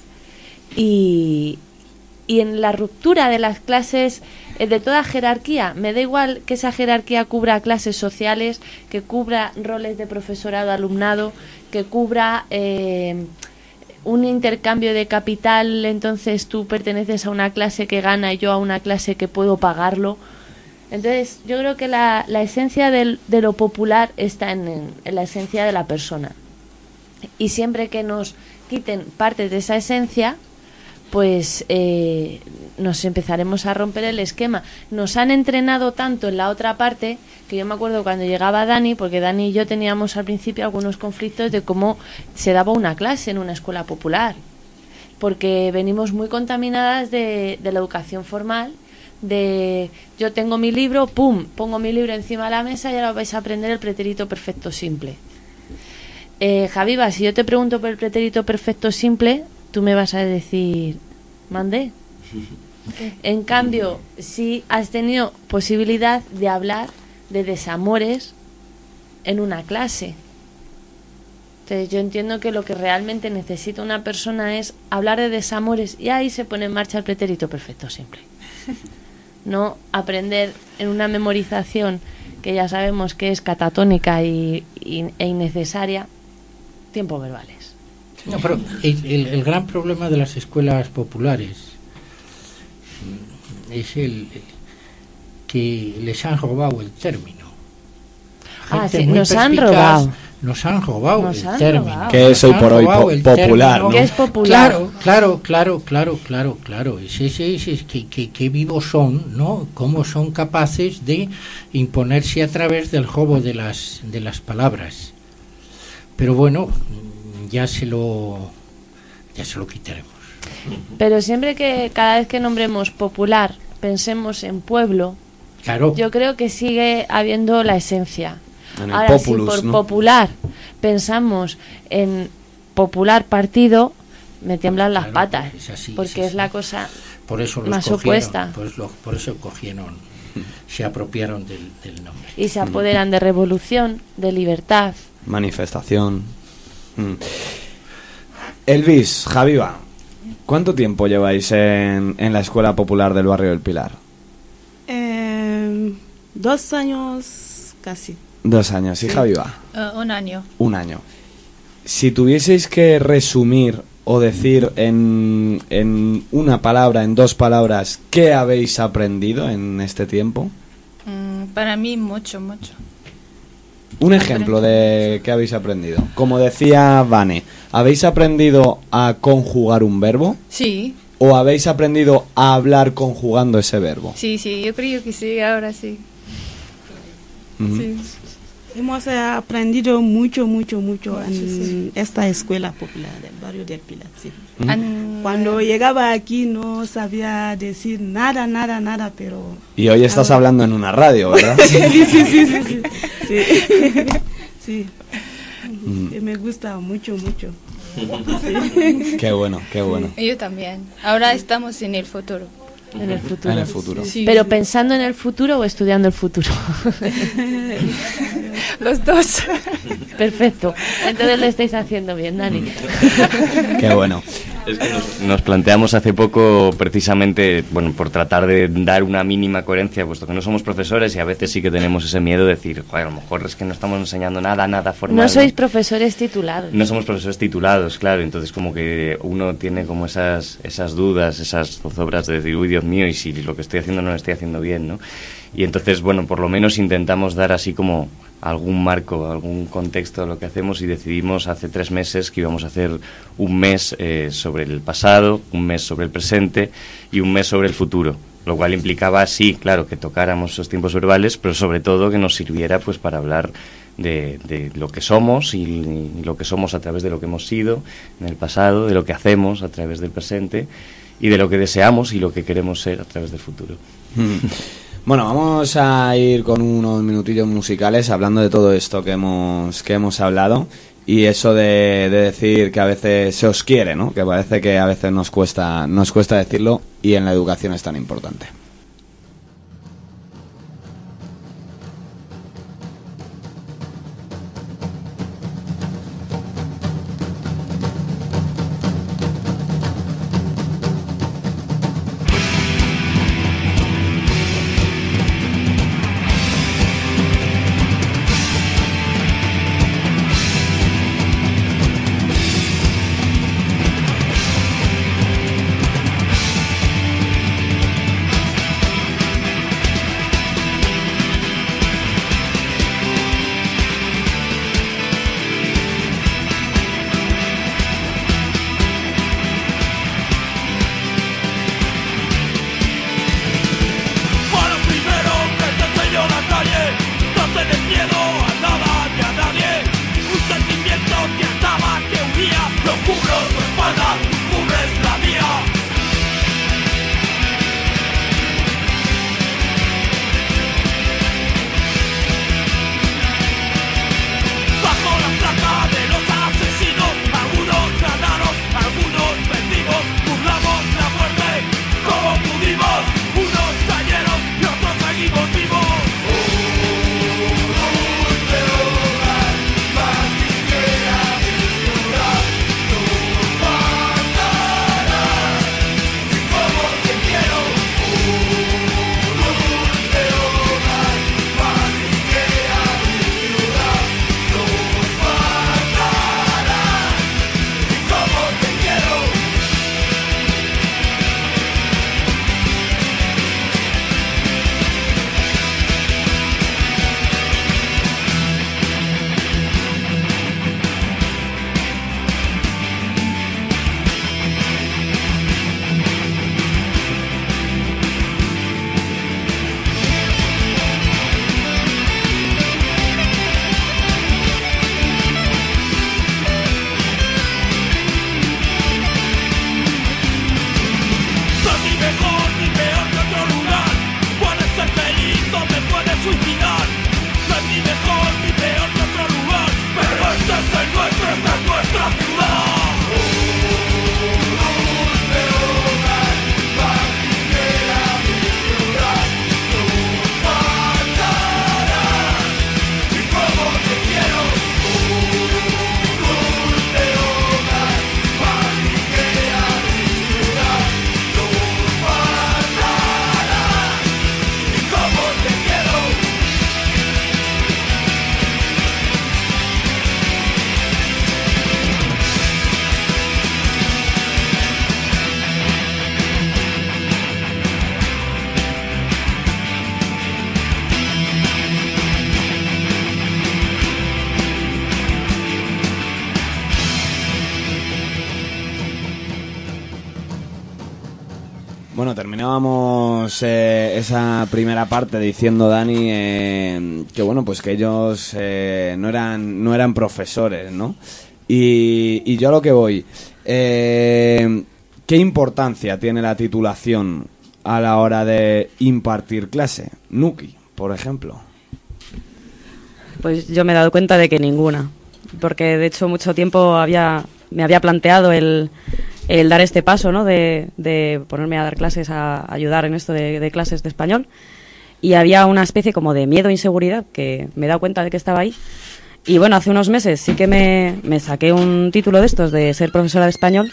y, y en la ruptura de las clases, eh, de toda jerarquía, me da igual que esa jerarquía cubra clases sociales, que cubra roles de profesorado, alumnado, que cubra eh, un intercambio de capital, entonces tú perteneces a una clase que gana y yo a una clase que puedo pagarlo. Entonces yo creo que la, la esencia del, de lo popular está en, en, en la esencia de la persona. Y siempre que nos quiten partes de esa esencia, pues eh, nos empezaremos a romper el esquema. Nos han entrenado tanto en la otra parte, que yo me acuerdo cuando llegaba Dani, porque Dani y yo teníamos al principio algunos conflictos de cómo se daba una clase en una escuela popular, porque venimos muy contaminadas de, de la educación formal, de yo tengo mi libro, pum, pongo mi libro encima de la mesa y ahora vais a aprender el pretérito perfecto simple. Eh, Javiva, si yo te pregunto por el pretérito perfecto simple, tú me vas a decir, mandé. En cambio, si has tenido posibilidad de hablar de desamores en una clase. Entonces yo entiendo que lo que realmente necesita una persona es hablar de desamores y ahí se pone en marcha el pretérito perfecto simple. No aprender en una memorización que ya sabemos que es catatónica y, y, e innecesaria, tiempos verbales. No, pero el, el, el gran problema de las escuelas populares es el que les han robado el término. Ah, sí, nos han robado. Nos han robado nos el han término. Robado. Que es hoy por hoy po popular, ¿no? Que es popular. Claro, claro, claro, claro, claro, claro. Es, es, es, es que, que, que vivos son, ¿no? Cómo son capaces de imponerse a través del robo de las de las palabras. Pero bueno, ya se lo ya se lo quitaremos. Pero siempre que cada vez que nombremos popular pensemos en pueblo, claro. Yo creo que sigue habiendo la esencia. En el Ahora, populus, si por ¿no? popular pensamos en popular partido, me tiemblan las Claro, patas, es así, porque es, es la cosa por eso los más cogieron, opuesta. Pues lo, por eso cogieron, se apropiaron del, del nombre. Y se apoderan de revolución, de libertad. Manifestación. Mm. Elvis, Javiva, ¿Cuánto tiempo lleváis en, en la Escuela Popular del Barrio del Pilar? Eh, dos años casi. Dos años. ¿Y Sí. Javi va? Uh, un año. Un año. Si tuvieseis que resumir o decir en, en una palabra, en dos palabras, ¿qué habéis aprendido en este tiempo? Mm, para mí mucho, mucho. Un ejemplo de qué habéis aprendido. Como decía Vane, ¿habéis aprendido a conjugar un verbo? Sí, ¿O habéis aprendido a hablar conjugando ese verbo? sí, sí, yo creo que sí, ahora sí. Ujú. Sí. Hemos eh, aprendido mucho, mucho, mucho en sí. esta escuela popular del barrio del Pilar. Sí. An- Cuando llegaba aquí no sabía decir nada, nada, nada, pero... Y hoy estás ahora- hablando en una radio, ¿verdad? sí, sí, sí, sí, sí, sí. Sí. Mm. Sí, me gusta mucho, mucho. Sí. Qué bueno, qué bueno. Yo también. Ahora estamos en el futuro. En el futuro. En el futuro. Sí, Pero sí. pensando en el futuro o estudiando el futuro. Los dos. Perfecto. Entonces lo estáis haciendo bien, Dani. Qué bueno. Es que nos, nos planteamos hace poco precisamente, bueno, por tratar de dar una mínima coherencia, puesto que no somos profesores y a veces sí que tenemos ese miedo de decir, joder, a lo mejor es que no estamos enseñando nada, nada formal. No sois profesores titulados. No somos profesores titulados, claro, entonces como que uno tiene como esas esas dudas, esas zozobras de decir, uy, Dios mío, y si lo que estoy haciendo no lo estoy haciendo bien, ¿no? Y entonces, bueno, por lo menos intentamos dar así como algún marco, algún contexto a lo que hacemos y decidimos hace tres meses que íbamos a hacer un mes eh, sobre el pasado, un mes sobre el presente y un mes sobre el futuro. Lo cual implicaba, sí, claro, que tocáramos esos tiempos verbales, pero sobre todo que nos sirviera pues para hablar de, de lo que somos y, y lo que somos a través de lo que hemos sido en el pasado, de lo que hacemos a través del presente y de lo que deseamos y lo que queremos ser a través del futuro. Bueno, vamos a ir con unos minutillos musicales hablando de todo esto que hemos que hemos hablado y eso de, de decir que a veces se os quiere, ¿no? Que parece que a veces nos cuesta nos cuesta decirlo y en la educación es tan importante. Seguimos vivos. Bueno, terminábamos eh, esa primera parte diciendo, Dani, eh, que bueno, pues que ellos eh, no eran no eran profesores, ¿no? Y, y yo a lo que voy, eh, ¿qué importancia tiene la titulación a la hora de impartir clase? Nuki, por ejemplo. Pues yo me he dado cuenta de que ninguna, porque de hecho mucho tiempo había me había planteado el, el dar este paso, ¿no? De, de ponerme a dar clases, a ayudar en esto de, de clases de español, y había una especie como de miedo e inseguridad que me he dado cuenta de que estaba ahí. Y bueno, hace unos meses sí que me, me saqué un título de estos de ser profesora de español,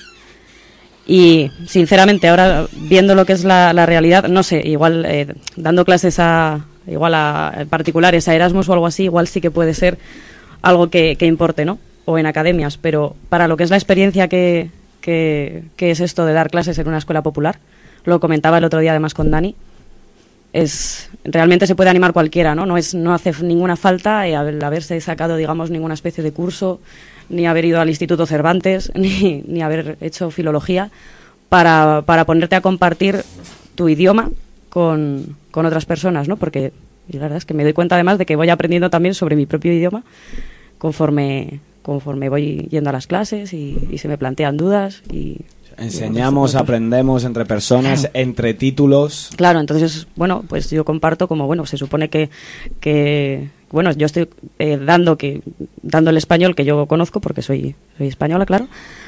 y sinceramente ahora viendo lo que es la, la realidad, no sé, igual eh, dando clases a igual a particulares, a Erasmus o algo así, igual sí que puede ser algo que, que importe, ¿no? O en academias, pero para lo que es la experiencia que, que, que es esto de dar clases en una escuela popular, lo comentaba el otro día además con Dani, es realmente se puede animar cualquiera, ¿no? No es no hace ninguna falta eh, haberse sacado, digamos, ninguna especie de curso, ni haber ido al Instituto Cervantes, ni, ni haber hecho filología para, para ponerte a compartir tu idioma con, con otras personas, ¿no? Porque la verdad es que me doy cuenta además de que voy aprendiendo también sobre mi propio idioma conforme, conforme voy yendo a las clases y, y se me plantean dudas y... Enseñamos, aprendemos entre personas, claro. Entre títulos. Claro, entonces, bueno, pues yo comparto como, bueno, se supone que, que bueno, yo estoy eh, dando que dando el español que yo conozco porque soy soy española, claro,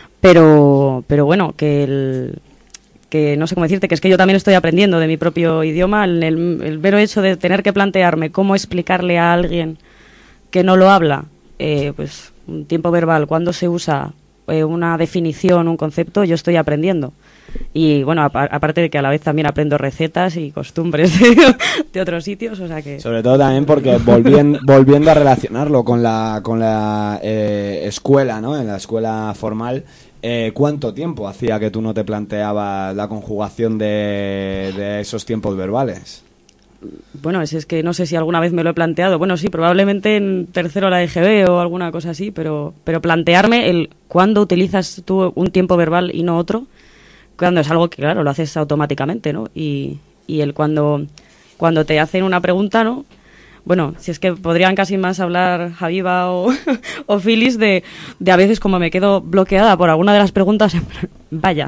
pero pero bueno, que el que no sé cómo decirte, que es que yo también estoy aprendiendo de mi propio idioma, el, el, el mero hecho de tener que plantearme cómo explicarle a alguien que no lo habla, eh, pues un tiempo verbal, cuándo se usa eh, una definición, un concepto, yo estoy aprendiendo. Y bueno, a, aparte de que a la vez también aprendo recetas y costumbres de, de otros sitios, o sea que... Sobre todo también porque volviendo, volviendo a relacionarlo con la, con la eh, escuela, ¿no? En la escuela formal... Eh, ¿Cuánto tiempo hacía que tú no te planteabas la conjugación de, de esos tiempos verbales? Bueno, es, es que no sé si alguna vez me lo he planteado. Bueno, sí, probablemente en tercero la E G B o alguna cosa así, pero, pero plantearme el cuándo utilizas tú un tiempo verbal y no otro, cuando es algo que, claro, lo haces automáticamente, ¿no? Y, y el cuando, cuando te hacen una pregunta, ¿no? Bueno, si es que podrían casi más hablar Javiva o, o Phyllis de, de a veces como me quedo bloqueada por alguna de las preguntas, vaya,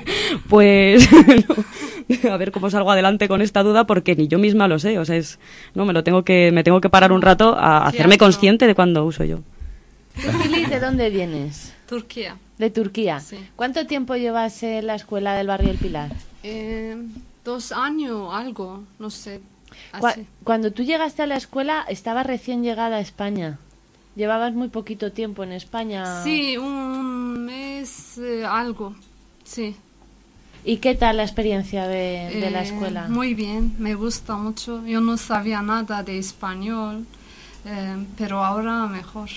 pues no, a ver cómo salgo adelante con esta duda porque ni yo misma lo sé, o sea, es, no, me lo tengo que, me tengo que parar un rato a hacerme consciente de cuándo uso yo. Phyllis, ¿de dónde vienes? Turquía. De Turquía. Sí. ¿Cuánto tiempo llevas en la escuela del barrio El Pilar? Eh, dos años, algo, no sé. Así. Cuando tú llegaste a la escuela, estabas recién llegada a España. Llevabas muy poquito tiempo en España. Sí, un mes, eh, algo, sí. ¿Y qué tal la experiencia de, de eh, la escuela? Muy bien, me gusta mucho. Yo no sabía nada de español, eh, pero ahora mejor.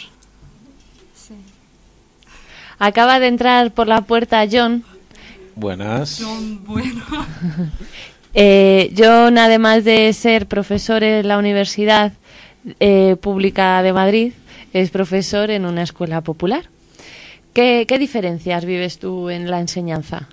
Sí. Acaba de entrar por la puerta John. Buenas. John, bueno. Eh, John, además de ser profesor en la Universidad eh, Pública de Madrid, es profesor en una escuela popular. ¿Qué, qué diferencias vives tú en la enseñanza?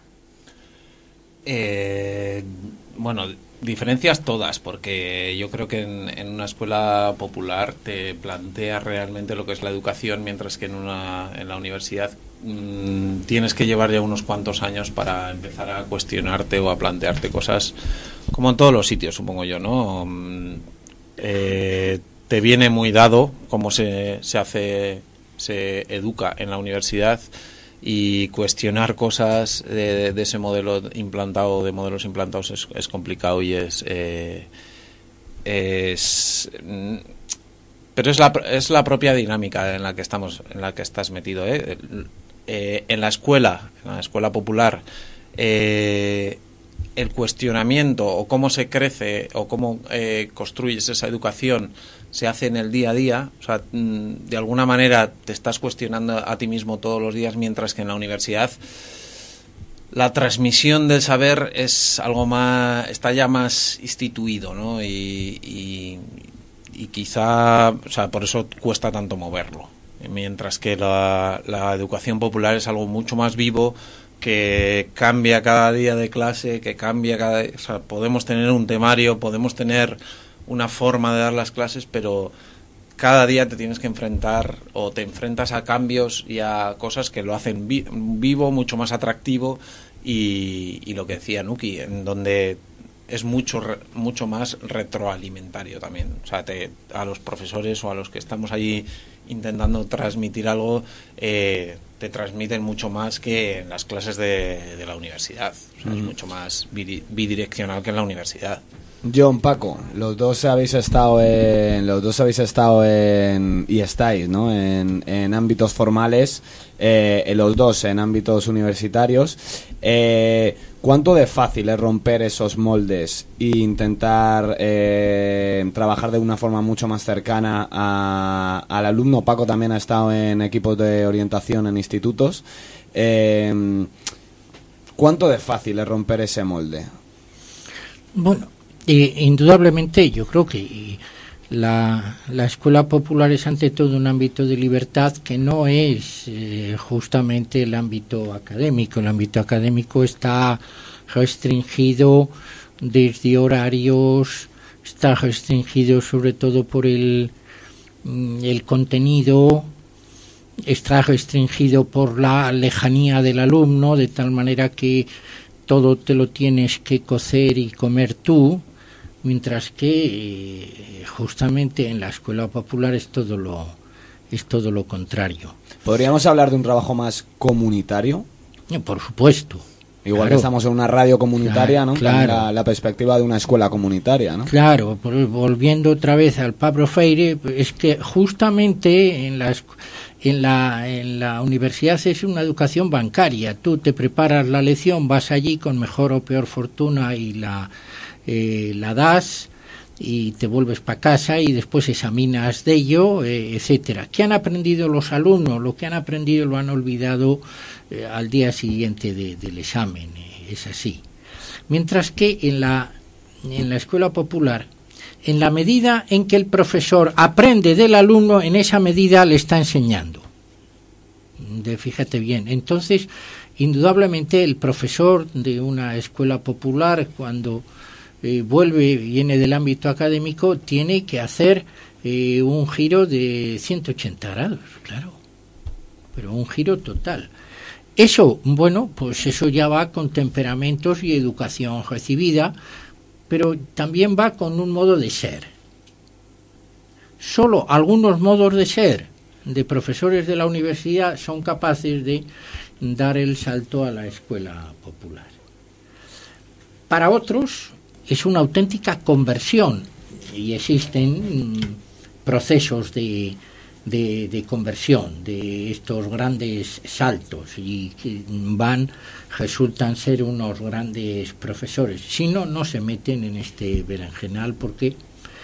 Eh, bueno, diferencias todas, porque yo creo que en, en una escuela popular te plantea realmente lo que es la educación, mientras que en, una, en la universidad mmm, tienes que llevar ya unos cuantos años para empezar a cuestionarte o a plantearte cosas, como en todos los sitios, supongo yo, ¿no? Eh, te viene muy dado cómo se, se hace, se educa en la universidad, y cuestionar cosas de, de ese modelo implantado, de modelos implantados, es, es complicado y es, eh, es pero es la, es la propia dinámica en la que estamos, en la que estás metido, ¿eh? Eh, en la escuela, en la escuela popular, eh, el cuestionamiento o cómo se crece o cómo eh, construyes esa educación se hace en el día a día, o sea, de alguna manera te estás cuestionando a ti mismo todos los días, mientras que en la universidad la transmisión del saber es algo más, está ya más instituido, ¿no? Y, y, y quizá, o sea, por eso cuesta tanto moverlo, mientras que la, la educación popular es algo mucho más vivo, que cambia cada día de clase, que cambia cada... O sea, podemos tener un temario, podemos tener una forma de dar las clases, pero cada día te tienes que enfrentar o te enfrentas a cambios y a cosas que lo hacen vi- vivo, mucho más atractivo y, y lo que decía Nuki, en donde es mucho mucho más retroalimentario también. O sea, te, a los profesores o a los que estamos allí intentando transmitir algo, eh, te transmiten mucho más que en las clases de, de la universidad. O sea, mm. es mucho más bidi- bidireccional que en la universidad. John, Paco, los dos habéis estado en, los dos habéis estado en, y estáis, ¿no? En, en ámbitos formales, eh, los dos en ámbitos universitarios. Eh, ¿Cuánto de fácil es romper esos moldes e intentar eh, trabajar de una forma mucho más cercana a, al alumno? Paco también ha estado en equipos de orientación en institutos. Eh, ¿Cuánto de fácil es romper ese molde? Bueno, Eh, indudablemente yo creo que la, la escuela popular es ante todo un ámbito de libertad que no es eh, justamente el ámbito académico. El ámbito académico está restringido desde horarios, está restringido sobre todo por el, el contenido, está restringido por la lejanía del alumno, de tal manera que todo te lo tienes que cocer y comer tú, mientras que eh, justamente en la escuela popular es todo lo es todo lo contrario. ¿Podríamos hablar de un trabajo más comunitario? Eh, por supuesto. Igual claro. que estamos en una radio comunitaria, claro, ¿no? Claro. La, la perspectiva de una escuela comunitaria, ¿no? Claro, volviendo otra vez al Pablo Freire, es que justamente en la en la en la universidad es una educación bancaria. Tú te preparas la lección, vas allí con mejor o peor fortuna y la eh, la das y te vuelves para casa y después examinas de ello, eh, etcétera. ¿Qué han aprendido los alumnos? Lo que han aprendido lo han olvidado eh, al día siguiente de, del examen, eh, es así. Mientras que en la en la escuela popular, en la medida en que el profesor aprende del alumno, en esa medida le está enseñando. De, fíjate bien. Entonces, indudablemente el profesor de una escuela popular, cuando eh, vuelve, viene del ámbito académico, tiene que hacer eh, un giro de ciento ochenta grados, claro, pero un giro total. Eso, bueno, pues eso ya va con temperamentos y educación recibida, pero también va con un modo de ser. Solo algunos modos de ser de profesores de la universidad son capaces de dar el salto a la escuela popular. Para otros es una auténtica conversión y existen procesos de, de, de conversión de estos grandes saltos y que van, resultan ser unos grandes profesores. Si no, no se meten en este berenjenal porque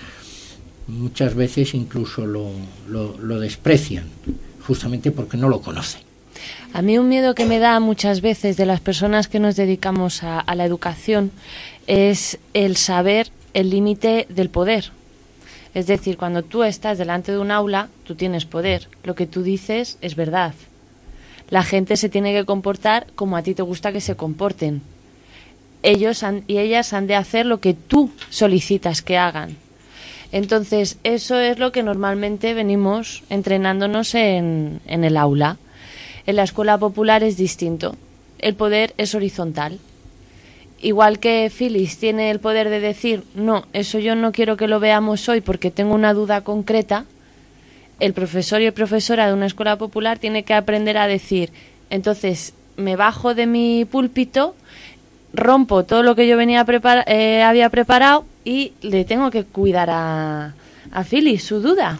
muchas veces incluso lo, lo, lo desprecian, justamente porque no lo conocen. A mí un miedo que me da muchas veces de las personas que nos dedicamos a, a la educación es el saber el límite del poder. Es decir, cuando tú estás delante de un aula, tú tienes poder. Lo que tú dices es verdad. La gente se tiene que comportar como a ti te gusta que se comporten. Ellos han, y ellas han de hacer lo que tú solicitas que hagan. Entonces, eso es lo que normalmente venimos entrenándonos en, en el aula. En la escuela popular es distinto. El poder es horizontal. Igual que Phyllis tiene el poder de decir, no, eso yo no quiero que lo veamos hoy porque tengo una duda concreta, el profesor y el profesora de una escuela popular tiene que aprender a decir, entonces me bajo de mi púlpito, rompo todo lo que yo venía prepar- eh, había preparado y le tengo que cuidar a, a Phyllis su duda.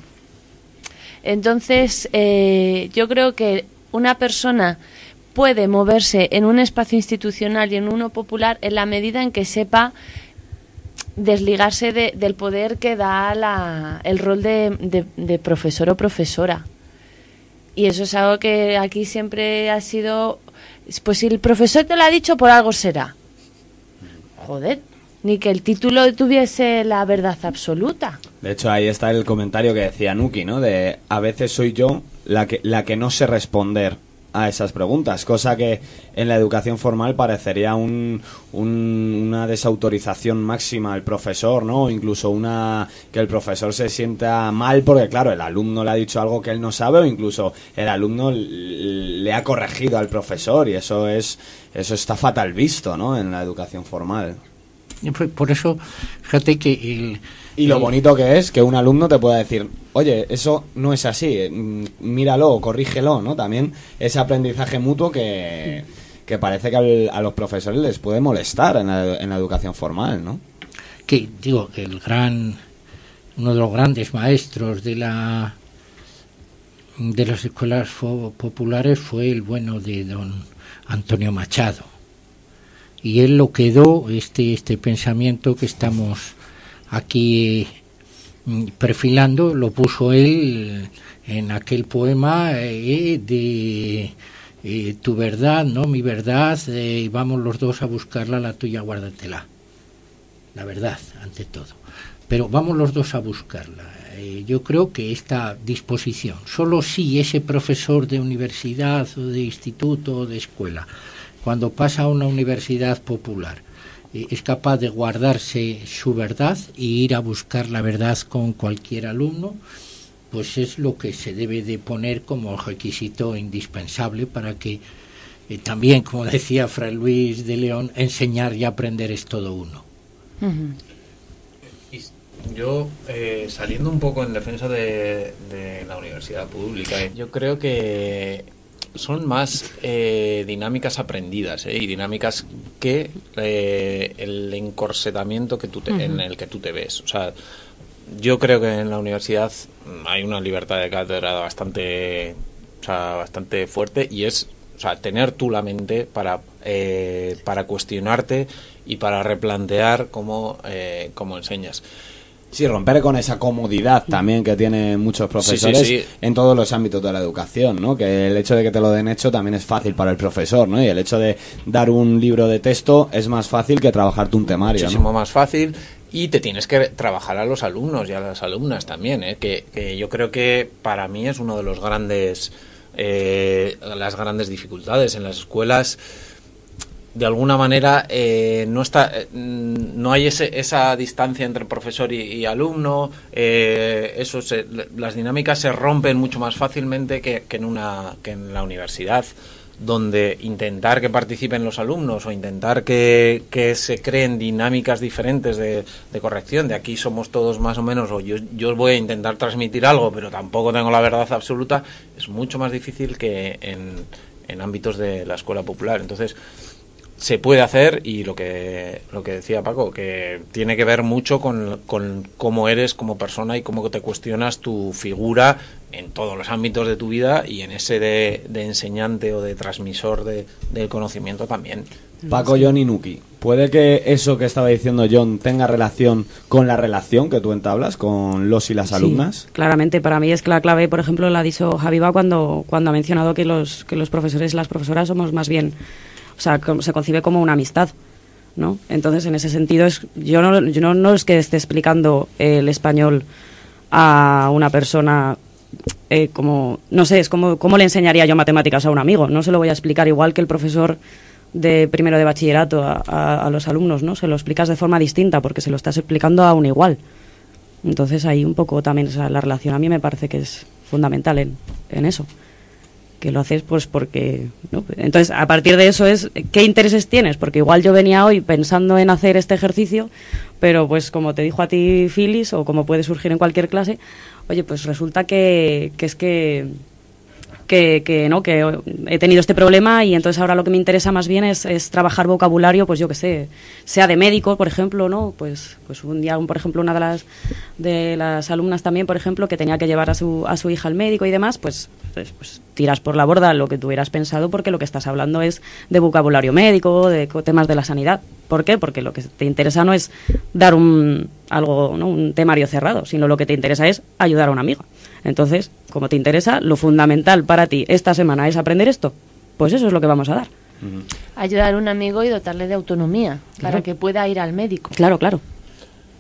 Entonces, eh, yo creo que una persona puede moverse en un espacio institucional y en uno popular en la medida en que sepa desligarse de, del poder que da la, el rol de, de, de profesor o profesora. Y eso es algo que aquí siempre ha sido, pues si el profesor te lo ha dicho, por algo será. Joder, ni que el título tuviese la verdad absoluta. De hecho, ahí está el comentario que decía Nuki, ¿no? De a veces soy yo la que, la que no sé responder a esas preguntas, cosa que en la educación formal parecería un, un, una desautorización máxima al profesor, ¿no? O incluso una que el profesor se sienta mal porque, claro, el alumno le ha dicho algo que él no sabe, o incluso el alumno le ha corregido al profesor, y eso es eso está fatal visto, ¿no? En la educación formal. Por eso, fíjate que el, y lo el, bonito que es que un alumno te pueda decir, oye, eso no es así, míralo, corrígelo, ¿no? También ese aprendizaje mutuo que, que parece que al, a los profesores les puede molestar en la, en la educación formal, ¿no? Que digo que el gran, uno de los grandes maestros de la de las escuelas fo, populares fue el bueno de don Antonio Machado. Y él lo quedó, este, este pensamiento que estamos aquí perfilando, lo puso él en aquel poema eh, de eh, tu verdad, ¿no? Mi verdad, eh, y vamos los dos a buscarla, la tuya guárdatela. La verdad, ante todo. Pero vamos los dos a buscarla. Eh, yo creo que esta disposición, solo si ese profesor de universidad o de instituto o de escuela, cuando pasa a una universidad popular, eh, es capaz de guardarse su verdad y ir a buscar la verdad con cualquier alumno, pues es lo que se debe de poner como requisito indispensable para que eh, también, como decía Fray Luis de León, enseñar y aprender es todo uno. Uh-huh. Yo, eh, saliendo un poco en defensa de, de la universidad pública, yo creo que son más eh, dinámicas aprendidas eh, y dinámicas que eh, el encorsetamiento que tú te, uh-huh. en el que tú te ves. O sea, yo creo que en la universidad hay una libertad de cátedra bastante, o sea, bastante fuerte, y es, o sea, tener tú la mente para eh, para cuestionarte y para replantear cómo eh, cómo enseñas. Sí, romper con esa comodidad también que tienen muchos profesores sí, sí, sí. en todos los ámbitos de la educación, ¿no? Que el hecho de que te lo den hecho también es fácil para el profesor, ¿no? Y el hecho de dar un libro de texto es más fácil que trabajarte un temario, muchísimo ¿no? más fácil, y te tienes que trabajar a los alumnos y a las alumnas también, ¿eh? Que, que yo creo que para mí es uno de los grandes, eh, las grandes dificultades en las escuelas. De alguna manera eh, no está eh, no hay ese, esa distancia entre profesor y, y alumno, eh, eso se, las dinámicas se rompen mucho más fácilmente que, que en una que en la universidad, donde intentar que participen los alumnos o intentar que, que se creen dinámicas diferentes de, de corrección, de aquí somos todos más o menos, o yo, yo voy a intentar transmitir algo pero tampoco tengo la verdad absoluta, es mucho más difícil que en, en ámbitos de la escuela popular. Entonces se puede hacer, y lo que lo que decía Paco, que tiene que ver mucho con, con cómo eres como persona y cómo te cuestionas tu figura en todos los ámbitos de tu vida, y en ese de, de enseñante o de transmisor de, del conocimiento también. Paco, John y Nuki, ¿puede que eso que estaba diciendo John tenga relación con la relación que tú entablas con los y las alumnas? Sí, claramente, para mí es que la clave, por ejemplo, la ha dicho Javiva cuando, cuando ha mencionado que los, que los profesores y las profesoras somos más bien... O sea, se concibe como una amistad, ¿no? Entonces, en ese sentido, es yo no, yo no, no es que esté explicando el español a una persona eh, como... No sé, es como cómo le enseñaría yo matemáticas a un amigo. No se lo voy a explicar igual que el profesor de primero de bachillerato a, a, a los alumnos, ¿no? Se lo explicas de forma distinta porque se lo estás explicando a un igual. Entonces, ahí un poco también, o sea, la relación a mí me parece que es fundamental en, en eso. Que lo haces pues porque... ¿no? Entonces, a partir de eso es, ¿qué intereses tienes? Porque igual yo venía hoy pensando en hacer este ejercicio, pero pues como te dijo a ti Phyllis, o como puede surgir en cualquier clase, oye, pues resulta que, que es que... Que, que no que he tenido este problema, y entonces ahora lo que me interesa más bien es, es trabajar vocabulario, pues yo que sé, sea de médico, por ejemplo, no pues pues un día, por ejemplo, una de las de las alumnas también, por ejemplo, que tenía que llevar a su a su hija al médico y demás, pues, pues pues tiras por la borda lo que tú hubieras pensado, porque lo que estás hablando es de vocabulario médico, de temas de la sanidad. ¿Por qué? Porque lo que te interesa no es dar un algo, ¿no? un temario cerrado, sino lo que te interesa es ayudar a un amigo. Entonces, como te interesa, lo fundamental para ti esta semana es aprender esto, pues eso es lo que vamos a dar. Ayudar a un amigo y dotarle de autonomía, claro, para que pueda ir al médico. Claro, claro.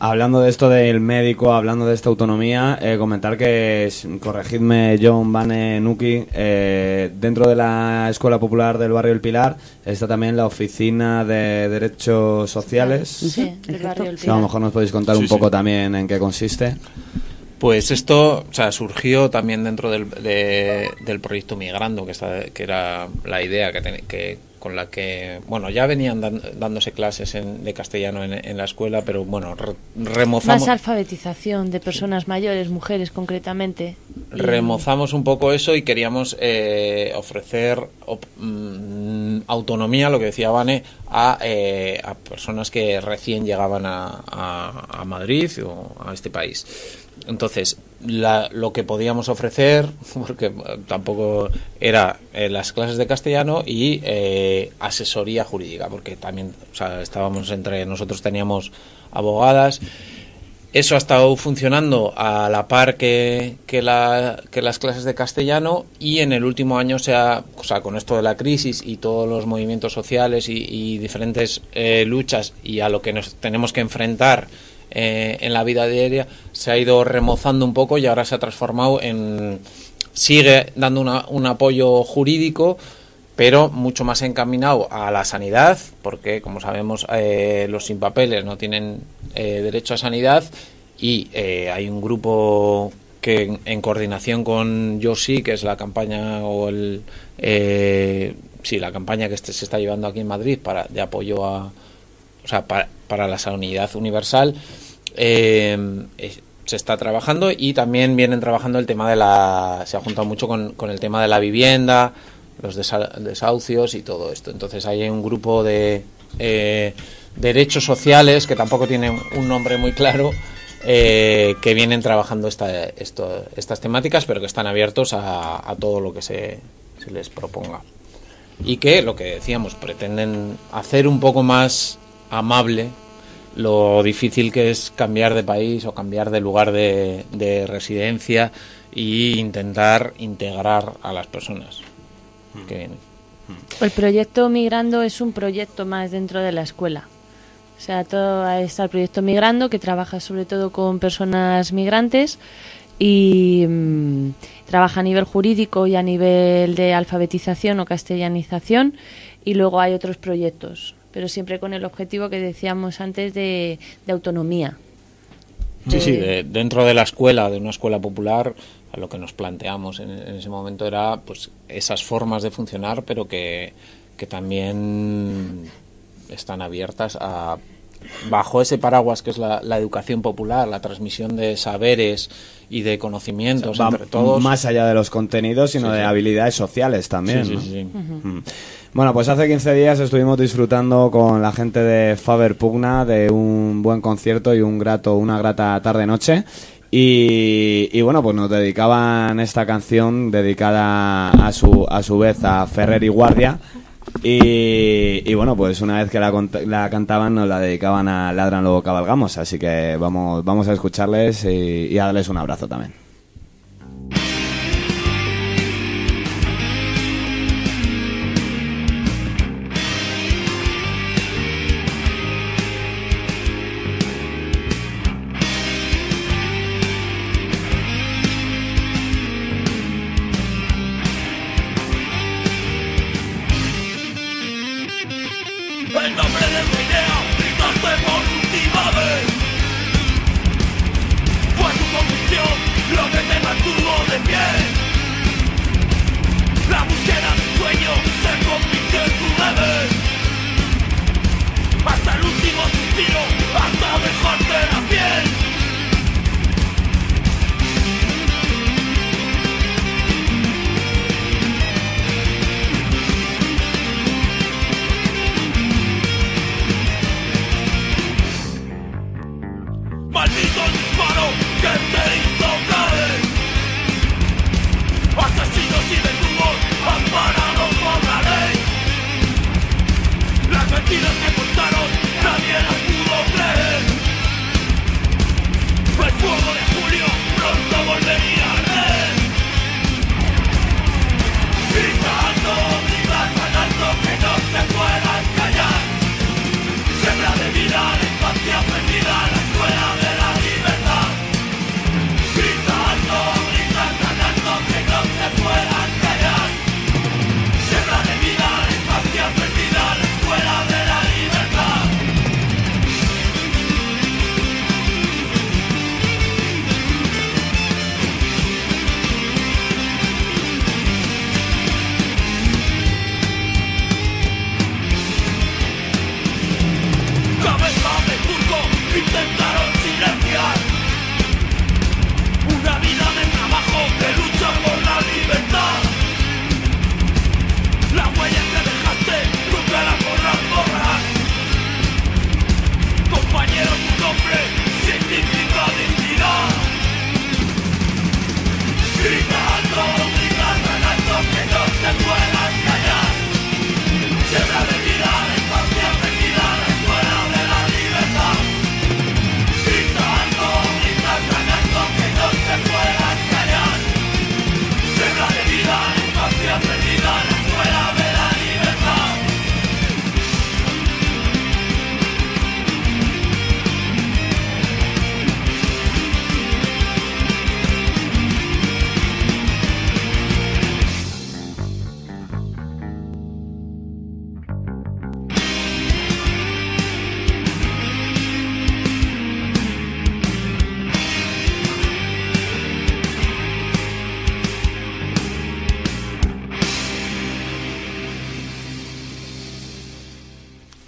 Hablando de esto del médico, hablando de esta autonomía, eh, comentar que, corregidme John, Vane, Nuki, eh, dentro de la Escuela Popular del Barrio El Pilar está también la Oficina de Derechos Sociales. Sí, del Barrio El Pilar. Sí, a lo mejor nos podéis contar Sí, un poco sí. también en qué consiste. Pues esto, o sea, surgió también dentro del, de- del proyecto Migrando, que, está, que era la idea que, ten- que con la que, bueno, ya venían dan- dándose clases en- de castellano en, en la escuela, pero bueno, re- remozamos, Más alfabetización de personas mayores, mujeres concretamente. Y- remozamos un poco eso y queríamos eh, ofrecer op- mm, autonomía, lo que decía Vane, a, eh, a personas que recién llegaban a, a- a Madrid o a este país. Entonces, la- lo que podíamos ofrecer, porque eh, tampoco era eh, las clases de castellano y eh, asesoría jurídica, porque también, o sea, estábamos entre nosotros, teníamos abogadas. Eso ha estado funcionando a la par que, que, la, que las clases de castellano, y en el último año, se ha, o sea, con esto de la crisis y todos los movimientos sociales y, y diferentes eh, luchas y a lo que nos tenemos que enfrentar eh, en la vida diaria, se ha ido remozando un poco y ahora se ha transformado en... sigue dando una, un apoyo jurídico, pero mucho más encaminado a la sanidad, porque como sabemos eh, los sin papeles no tienen eh, derecho a sanidad, y eh, hay un grupo que en, en coordinación con Yo Sí, que es la campaña o el eh, sí la campaña que este, se está llevando aquí en Madrid para de apoyo a, o sea, para, para la sanidad universal, eh, eh, se está trabajando, y también vienen trabajando el tema de la, se ha juntado mucho con, con el tema de la vivienda, los desa- desahucios y todo esto. Entonces hay un grupo de eh, derechos sociales, que tampoco tienen un nombre muy claro, eh, que vienen trabajando esta, esto, estas temáticas, pero que están abiertos a, a todo lo que se, se les proponga. Y que, lo que decíamos, pretenden hacer un poco más amable lo difícil que es cambiar de país o cambiar de lugar de, de residencia, e intentar integrar a las personas que vienen. El proyecto Migrando es un proyecto más dentro de la escuela. O sea, todo está el proyecto Migrando, que trabaja sobre todo con personas migrantes y mm, trabaja a nivel jurídico y a nivel de alfabetización o castellanización, y luego hay otros proyectos, pero siempre con el objetivo que decíamos antes de, de autonomía. Sí, De- sí, de- dentro de la escuela, de una escuela popular, a lo que nos planteamos en, en ese momento era pues esas formas de funcionar, pero que, que también están abiertas a, bajo ese paraguas que es la, la educación popular, la transmisión de saberes y de conocimientos Va entre todos. más allá de los contenidos, sino Sí, de sí. habilidades sociales también, Sí, ¿no? sí, sí. Mm. Bueno, pues hace quince días estuvimos disfrutando con la gente de Faber Pugna de un buen concierto y un grato, una grata tarde-noche. Y, y bueno, pues nos dedicaban esta canción dedicada a su, a su vez a Ferrer y Guardia. Y, y bueno, pues una vez que la, cont- la cantaban nos la dedicaban a Ladran Luego Cabalgamos. Así que vamos, vamos a escucharles y, y a darles un abrazo también. El nombre de tu idea, gritaste por última vez. Fue tu convicción lo que te mantuvo de pie. La búsqueda de un sueño se convirtió en tu deber. Hasta el último suspiro, hasta dejarte la piel. Maldito el disparo que te hizo caer.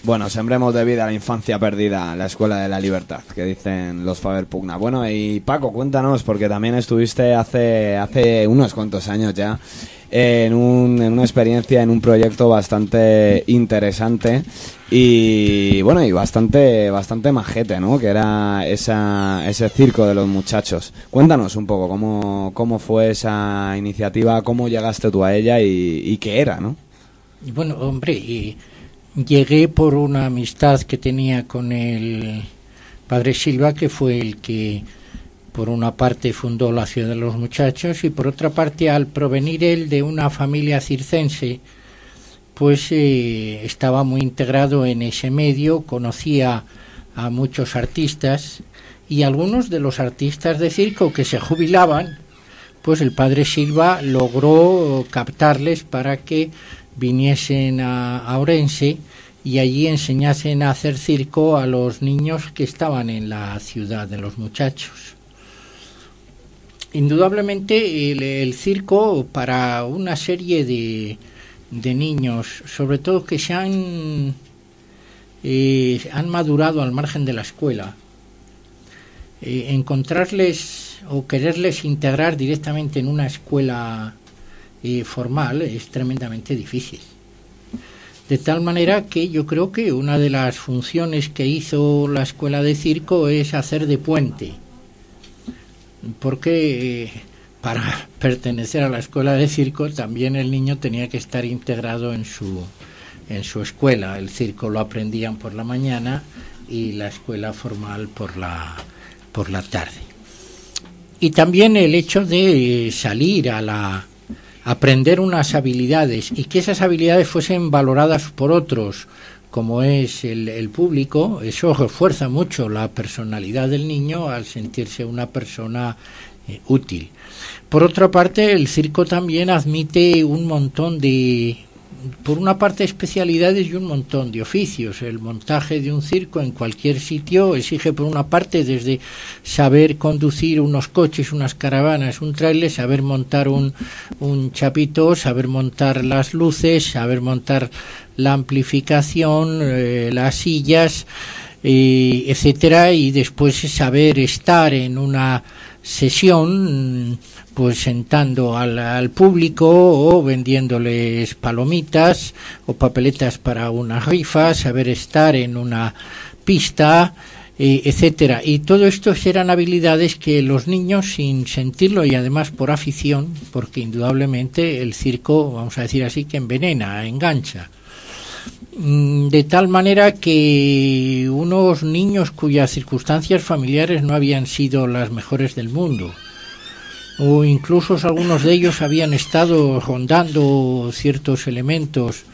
Bueno, sembremos de vida la infancia perdida, la escuela de la libertad, que dicen los Faber Pugna. Bueno, y Paco, cuéntanos, porque también estuviste hace hace unos cuantos años ya en, un, en una experiencia, en un proyecto bastante interesante y bueno, y bastante bastante majete, ¿no? Que era esa, ese circo de los muchachos. Cuéntanos un poco cómo, cómo fue esa iniciativa, cómo llegaste tú a ella y, y qué era, ¿no? Bueno, hombre, y llegué por una amistad que tenía con el padre Silva, que fue el que por una parte fundó la Ciudad de los Muchachos y por otra parte, al provenir él de una familia circense, pues eh, estaba muy integrado en ese medio, conocía a muchos artistas y algunos de los artistas de circo que se jubilaban, pues el padre Silva logró captarles para que viniesen a, a Orense y allí enseñasen a hacer circo a los niños que estaban en la Ciudad de los Muchachos. Indudablemente el, el circo para una serie de, de niños, sobre todo que se han, eh, han madurado al margen de la escuela, eh, encontrarles o quererles integrar directamente en una escuela eh, formal es tremendamente difícil. De tal manera que yo creo que una de las funciones que hizo la escuela de circo es hacer de puente, porque eh, para pertenecer a la escuela de circo también el niño tenía que estar integrado en su, en su escuela. El circo lo aprendían por la mañana y la escuela formal por la, por la tarde. Y también el hecho de salir a la aprender unas habilidades y que esas habilidades fuesen valoradas por otros, como es el, el público, eso refuerza mucho la personalidad del niño al sentirse una persona eh, útil. Por otra parte, el circo también admite un montón de, por una parte, especialidades y un montón de oficios. El montaje de un circo en cualquier sitio exige, por una parte, desde saber conducir unos coches, unas caravanas, un tráiler, saber montar un, un chapito, saber montar las luces, saber montar la amplificación, eh, las sillas, eh, etcétera, y después saber estar en una sesión, pues sentando al, al público o vendiéndoles palomitas o papeletas para una rifa, saber estar en una pista, eh, etcétera. Y todo esto eran habilidades que los niños, sin sentirlo y además por afición, porque indudablemente el circo, vamos a decir así, que envenena, engancha. De tal manera que unos niños cuyas circunstancias familiares no habían sido las mejores del mundo, o incluso algunos de ellos habían estado rondando ciertos elementos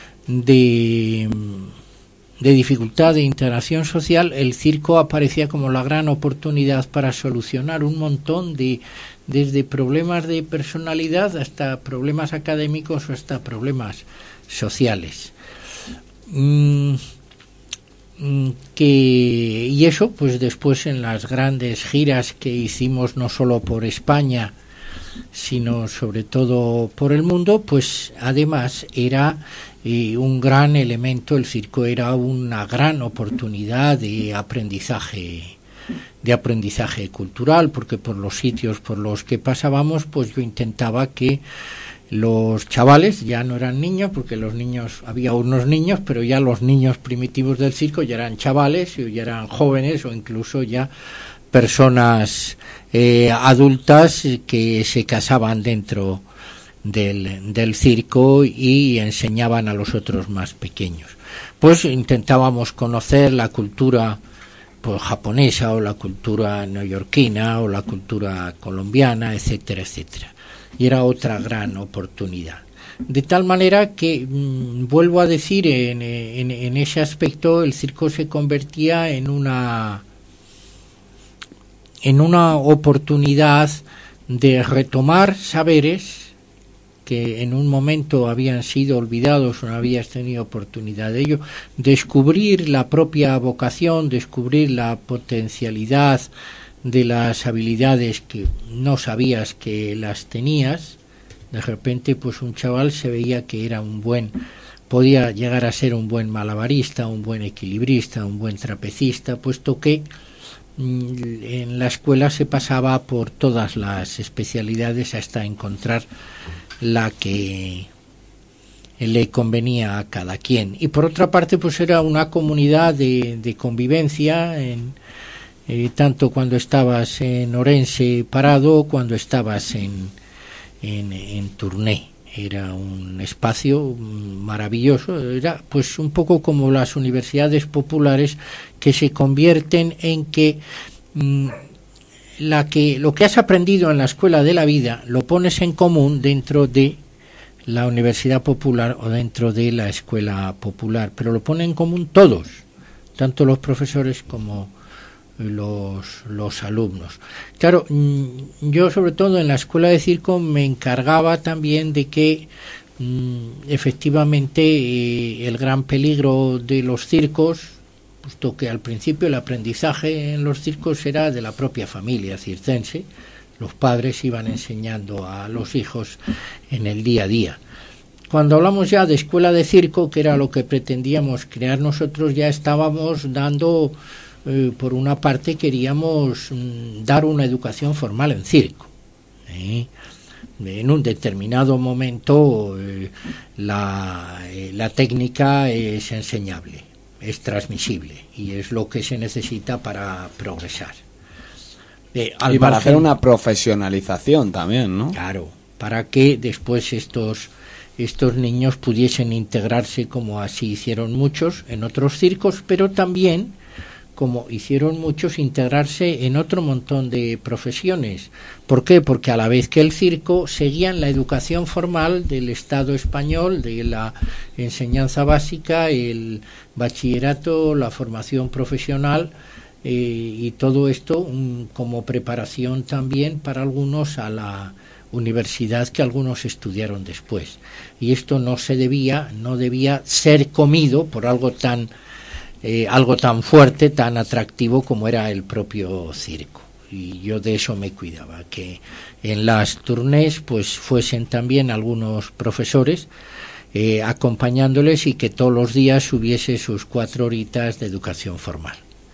de, de dificultad de integración social, el circo aparecía como la gran oportunidad para solucionar un montón de, desde problemas de personalidad hasta problemas académicos o hasta problemas sociales. Mm, que y eso pues después en las grandes giras que hicimos no solo por España sino sobre todo por el mundo, pues además era eh, un gran elemento, el circo era una gran oportunidad de aprendizaje de aprendizaje cultural, porque por los sitios por los que pasábamos pues yo intentaba que los chavales, ya no eran niños, porque los niños, había unos niños, pero ya los niños primitivos del circo ya eran chavales, o ya eran jóvenes, o incluso ya personas eh, adultas que se casaban dentro del, del circo y enseñaban a los otros más pequeños. Pues intentábamos conocer la cultura pues, japonesa, o la cultura neoyorquina, o la cultura colombiana, etcétera, etcétera. Y era otra gran oportunidad. De tal manera que, mmm, vuelvo a decir, en, en, en ese aspecto el circo se convertía en una, en una oportunidad de retomar saberes que en un momento habían sido olvidados o no habías tenido oportunidad de ello, descubrir la propia vocación, descubrir la potencialidad de las habilidades que no sabías que las tenías. De repente pues un chaval se veía que era un buen podía llegar a ser un buen malabarista, un buen equilibrista, un buen trapecista, puesto que mm, en la escuela se pasaba por todas las especialidades hasta encontrar la que le convenía a cada quien. Y por otra parte, pues era una comunidad de, de convivencia, en, eh, tanto cuando estabas en Orense Parado, cuando estabas en, en, en Tournai. Era un espacio maravilloso, era pues un poco como las universidades populares, que se convierten en que mmm, la que lo que has aprendido en la escuela de la vida lo pones en común dentro de la universidad popular o dentro de la escuela popular, pero lo ponen en común todos, tanto los profesores como los, los alumnos. Claro, yo sobre todo en la escuela de circo me encargaba también de que mmm, efectivamente eh, el gran peligro de los circos, puesto que al principio el aprendizaje en los circos era de la propia familia circense, los padres iban enseñando a los hijos en el día a día. Cuando hablamos ya de escuela de circo, que era lo que pretendíamos crear nosotros, ya estábamos dando, eh, por una parte queríamos mm, dar una educación formal en circo. ¿eh? En un determinado momento eh, la, eh, la técnica es enseñable, es transmisible y es lo que se necesita para progresar. Eh, al y para margen, hacer una profesionalización también, ¿no? Claro, para que después estos estos niños pudiesen integrarse, como así hicieron muchos en otros circos, pero también, como hicieron muchos, integrarse en otro montón de profesiones. ¿Por qué? Porque a la vez que el circo seguían la educación formal del Estado español, de la enseñanza básica, el bachillerato, la formación profesional, eh, y todo esto um, como preparación también para algunos a la universidad, que algunos estudiaron después. Y esto no se debía, no debía ser comido por algo tan eh, algo tan fuerte, tan atractivo como era el propio circo. Y yo de eso me cuidaba, que en las tournées pues fuesen también algunos profesores eh, acompañándoles, y que todos los días hubiese sus cuatro horitas de educación formal.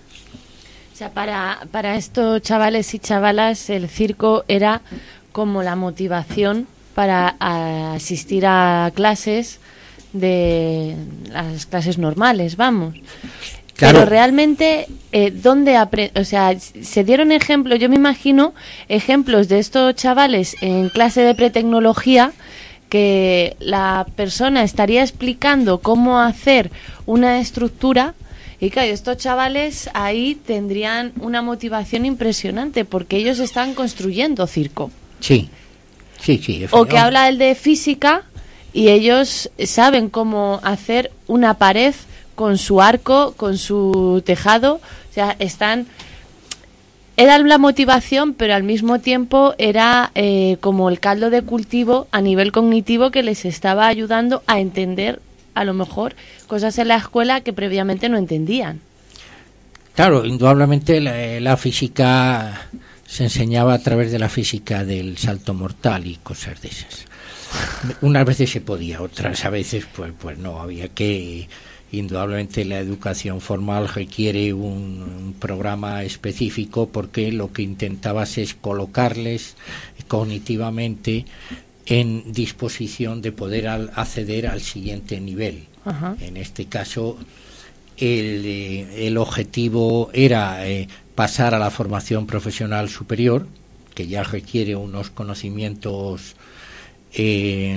O sea, para, para estos chavales y chavalas el circo era como la motivación para a asistir a clases, de las clases normales, vamos. Claro. Pero realmente, eh, ¿dónde apre- o sea, se dieron ejemplos? Yo me imagino ejemplos de estos chavales en clase de pretecnología, que la persona estaría explicando cómo hacer una estructura, y claro, estos chavales ahí tendrían una motivación impresionante, porque ellos están construyendo circo. Sí, sí, sí. O que habla el de física y ellos saben cómo hacer una pared con su arco, con su tejado. O sea, están... Era la motivación, pero al mismo tiempo era eh, como el caldo de cultivo a nivel cognitivo, que les estaba ayudando a entender a lo mejor cosas en la escuela que previamente no entendían. Claro, indudablemente la, la física se enseñaba a través de la física del salto mortal y cosas de esas. Unas veces se podía, otras a veces pues pues no, había que... Indudablemente la educación formal requiere un, un programa específico, porque lo que intentabas es colocarles cognitivamente en disposición de poder al, acceder al siguiente nivel. Ajá. En este caso el, eh, el objetivo era eh, pasar a la formación profesional superior, que ya requiere unos conocimientos eh,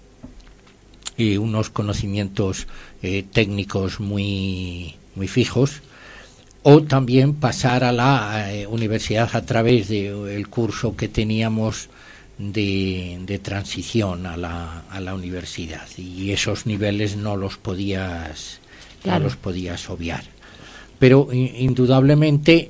y unos conocimientos eh, técnicos muy muy fijos, o también pasar a la eh, universidad a través del de curso que teníamos de, de transición a la, a la universidad, y esos niveles no los podías claro. no los podías obviar, pero indudablemente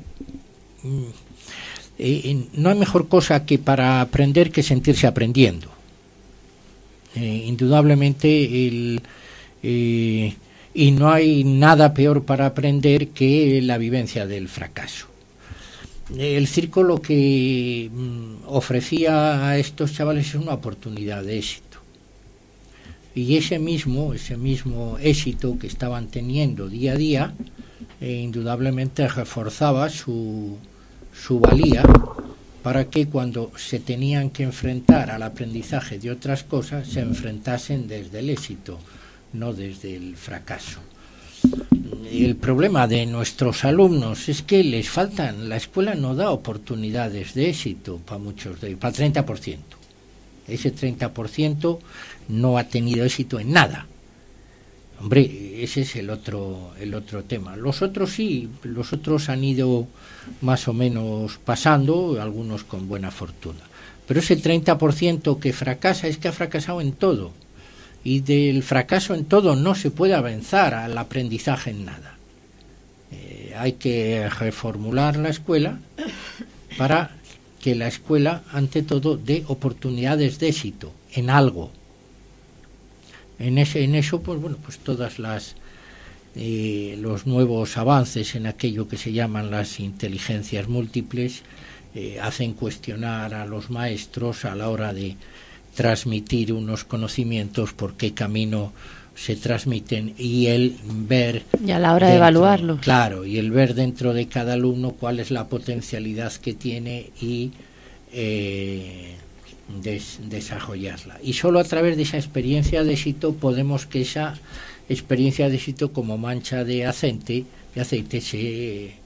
eh, no hay mejor cosa que para aprender que sentirse aprendiendo. Eh, indudablemente el, eh, y no hay nada peor para aprender que la vivencia del fracaso. El circo lo que mm, ofrecía a estos chavales es una oportunidad de éxito. y ese mismo, ese mismo éxito que estaban teniendo día a día, eh, indudablemente reforzaba su, su valía para que cuando se tenían que enfrentar al aprendizaje de otras cosas, se enfrentasen desde el éxito, no desde el fracaso. El problema de nuestros alumnos es que les faltan, la escuela no da oportunidades de éxito para muchos de ellos, para el treinta por ciento. Ese treinta por ciento no ha tenido éxito en nada. Hombre, ese es el otro, el otro tema. Los otros sí, los otros han ido más o menos pasando, algunos con buena fortuna. Pero ese treinta por ciento que fracasa es que ha fracasado en todo. Y del fracaso en todo no se puede avanzar al aprendizaje en nada. Eh, hay que reformular la escuela para que la escuela, ante todo, dé oportunidades de éxito en algo. En ese, en eso, pues bueno, pues todas las eh, los nuevos avances en aquello que se llaman las inteligencias múltiples eh, hacen cuestionar a los maestros a la hora de transmitir unos conocimientos, por qué camino se transmiten, y el ver y a la hora dentro, de evaluarlos, claro, y el ver dentro de cada alumno cuál es la potencialidad que tiene y eh, des, desarrollarla. Y solo a través de esa experiencia de éxito podemos que esa experiencia de éxito, como mancha de aceite, de aceite se,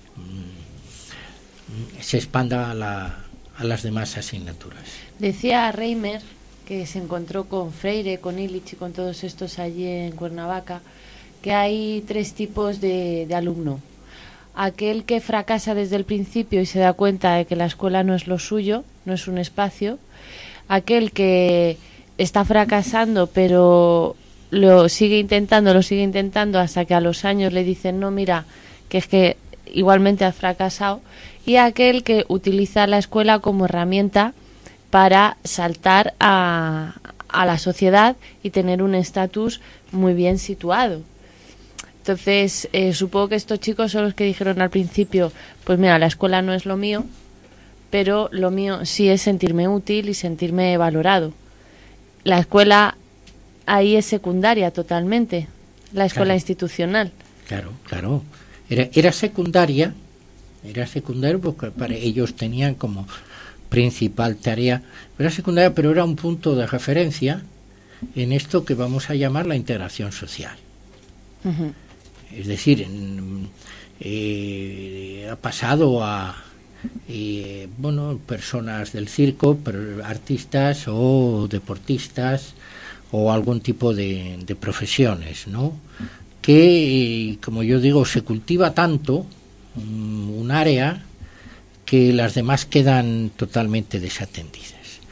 mm, se expanda a, la, a las demás asignaturas. Decía Reimer que se encontró con Freire, con Illich y con todos estos allí en Cuernavaca, que hay tres tipos de, de alumno. Aquel que fracasa desde el principio y se da cuenta de que la escuela no es lo suyo, no es un espacio. Aquel que está fracasando pero lo sigue intentando, lo sigue intentando hasta que a los años le dicen, no, mira, que es que igualmente has fracasado. Y aquel que utiliza la escuela como herramienta para saltar a, a la sociedad y tener un estatus muy bien situado. Entonces, eh, supongo que estos chicos son los que dijeron al principio, pues mira, la escuela no es lo mío, pero lo mío sí es sentirme útil y sentirme valorado. La escuela ahí es secundaria totalmente, la escuela claro. institucional. Claro, claro. Era, era secundaria, era secundaria porque para ellos tenían como principal tarea, era secundaria, pero era un punto de referencia en esto que vamos a llamar la integración social. Uh-huh. Es decir, en, eh, ha pasado a eh, bueno, personas del circo, pero artistas o deportistas o algún tipo de, de profesiones, ¿no? Que, eh, como yo digo, se cultiva tanto um, un área que las demás quedan totalmente desatendidas.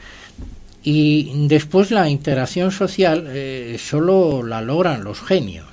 Y después la integración social eh, solo la logran los genios.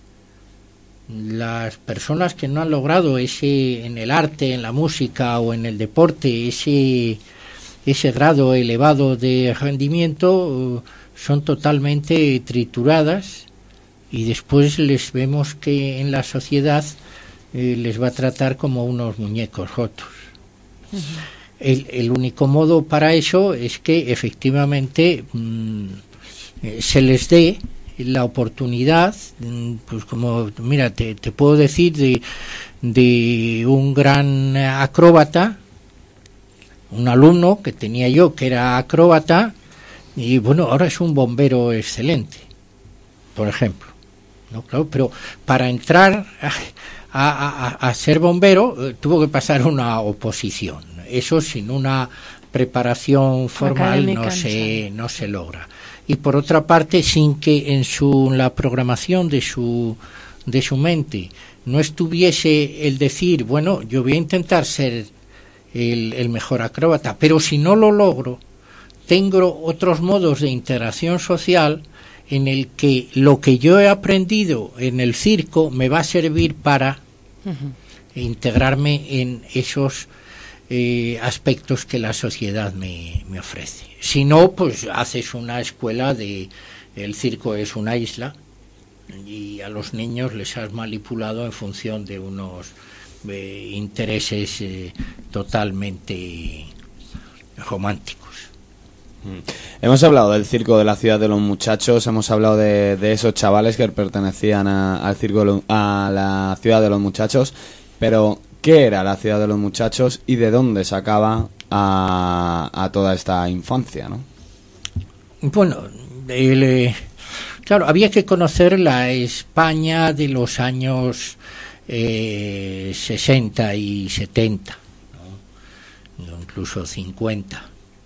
Las personas que no han logrado ese, en el arte, en la música o en el deporte, ese, ese grado elevado de rendimiento, son totalmente trituradas, y después les vemos que en la sociedad eh, les va a tratar como unos muñecos rotos. Uh-huh. El, el único modo para eso es que efectivamente mmm, eh, se les dé la oportunidad, pues como, mira, te, te puedo decir de, de un gran acróbata, un alumno que tenía yo que era acróbata, y bueno, ahora es un bombero excelente, por ejemplo, ¿no? Claro, pero para entrar a, a, a, a ser bombero eh, tuvo que pasar una oposición. Eso sin una preparación formal no se, no se logra. Y por otra parte, sin que en su la programación de su de su mente no estuviese el decir, bueno, yo voy a intentar ser el, el mejor acróbata, pero si no lo logro, tengo otros modos de integración social en el que lo que yo he aprendido en el circo me va a servir para uh-huh. integrarme en esos eh, aspectos que la sociedad me, me ofrece. Si no, pues haces una escuela de... El circo es una isla y a los niños les has manipulado en función de unos eh, intereses eh, totalmente románticos. Hemos hablado del circo de la ciudad de los muchachos, hemos hablado de, de esos chavales que pertenecían a, al circo de lo, a la ciudad de los muchachos, pero ¿qué era la ciudad de los muchachos y de dónde sacaba a, a toda esta infancia, ¿no? Bueno, el, eh, claro, había que conocer la España de los años eh, sesenta y setenta, ¿no? Incluso cincuenta.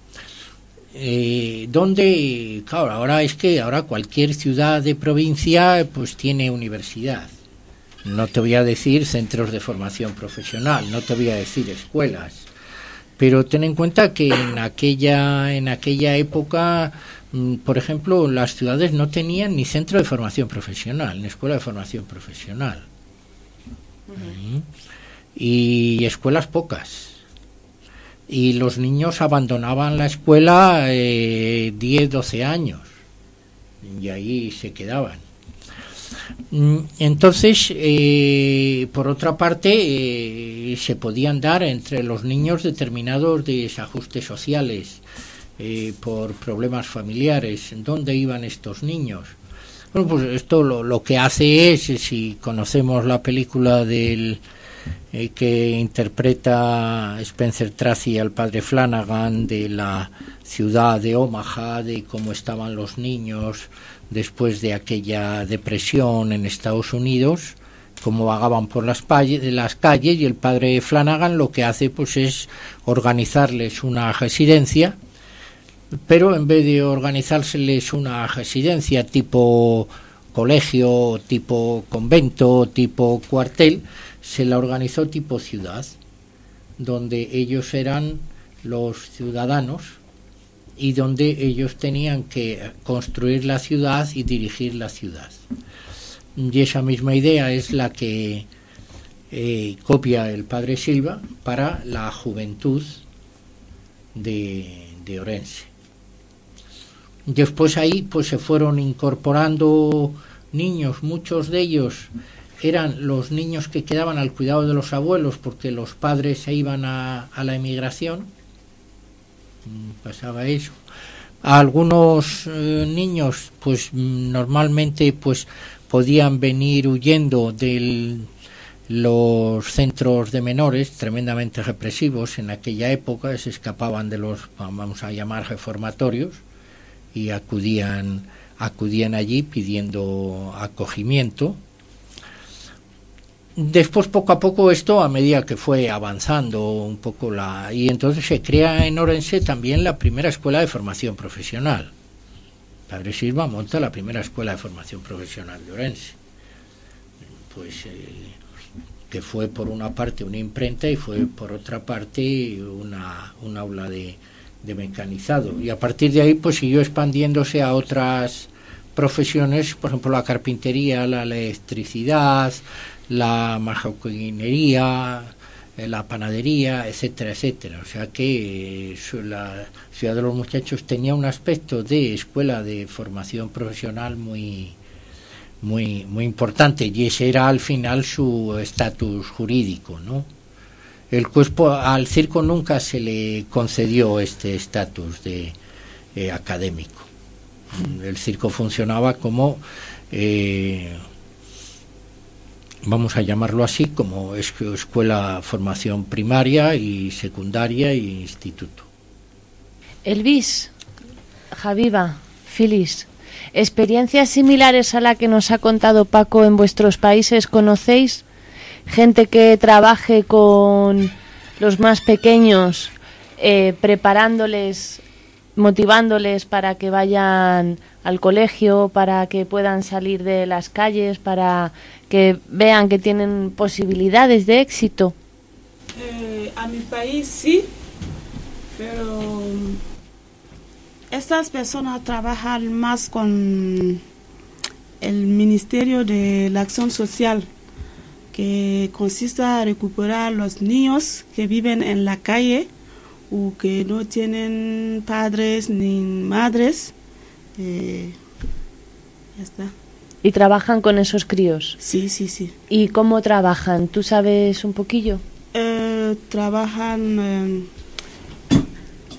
Eh, donde, claro, ahora es que ahora cualquier ciudad de provincia pues tiene universidad. No te voy a decir centros de formación profesional, no te voy a decir escuelas, pero ten en cuenta que en aquella en aquella época, por ejemplo, las ciudades no tenían ni centro de formación profesional, ni escuela de formación profesional. Uh-huh. Y escuelas pocas. Y los niños abandonaban la escuela eh, diez, doce años y ahí se quedaban. Entonces, eh, por otra parte, eh, se podían dar entre los niños determinados desajustes sociales eh, por problemas familiares. ¿Dónde iban estos niños? Bueno, pues esto lo, lo que hace es, si conocemos la película del Eh, que interpreta Spencer Tracy al padre Flanagan, de la ciudad de Omaha, de cómo estaban los niños después de aquella depresión en Estados Unidos, cómo vagaban por las, palle, de las calles, y el padre Flanagan lo que hace pues es organizarles una residencia, pero en vez de organizárseles una residencia tipo colegio, tipo convento, tipo cuartel, se la organizó tipo ciudad, donde ellos eran los ciudadanos y donde ellos tenían que construir la ciudad y dirigir la ciudad. Y esa misma idea es la que eh, copia el padre Silva para la juventud de, de Orense. Después ahí pues se fueron incorporando niños, muchos de ellos eran los niños que quedaban al cuidado de los abuelos porque los padres se iban a, a la emigración, pasaba eso. A algunos eh, niños pues normalmente pues podían venir huyendo de los centros de menores tremendamente represivos en aquella época, se escapaban de los, vamos a llamar, reformatorios, y acudían acudían allí pidiendo acogimiento. Después, poco a poco, esto, a medida que fue avanzando un poco la... y entonces se crea en Orense también la primera escuela de formación profesional. Padre Silva monta la primera escuela de formación profesional de Orense. Pues... Eh, que fue por una parte una imprenta y fue por otra parte una, un aula de, de mecanizado. Y a partir de ahí pues siguió expandiéndose a otras profesiones, por ejemplo la carpintería, la electricidad, la marroquinería, la panadería, etcétera, etcétera. O sea que eh, la Ciudad de los Muchachos tenía un aspecto de escuela de formación profesional muy... muy muy importante, y ese era al final su estatus jurídico, ¿no? El cuerpo, al circo nunca se le concedió este estatus de eh, académico. El circo funcionaba como eh, vamos a llamarlo así, como es, escuela, formación primaria y secundaria e instituto. Elvis, Javiva, Filis, ¿experiencias similares a la que nos ha contado Paco en vuestros países conocéis? Gente que trabaje con los más pequeños, eh, preparándoles, motivándoles para que vayan al colegio, para que puedan salir de las calles, para que vean que tienen posibilidades de éxito. Eh, a mi país sí, pero... estas personas trabajan más con el Ministerio de la Acción Social, que consiste en recuperar los niños que viven en la calle o que no tienen padres ni madres. Eh, ya está. ¿Y trabajan con esos críos? Sí, sí, sí. ¿Y cómo trabajan? ¿Tú sabes un poquillo? Eh, trabajan... Eh,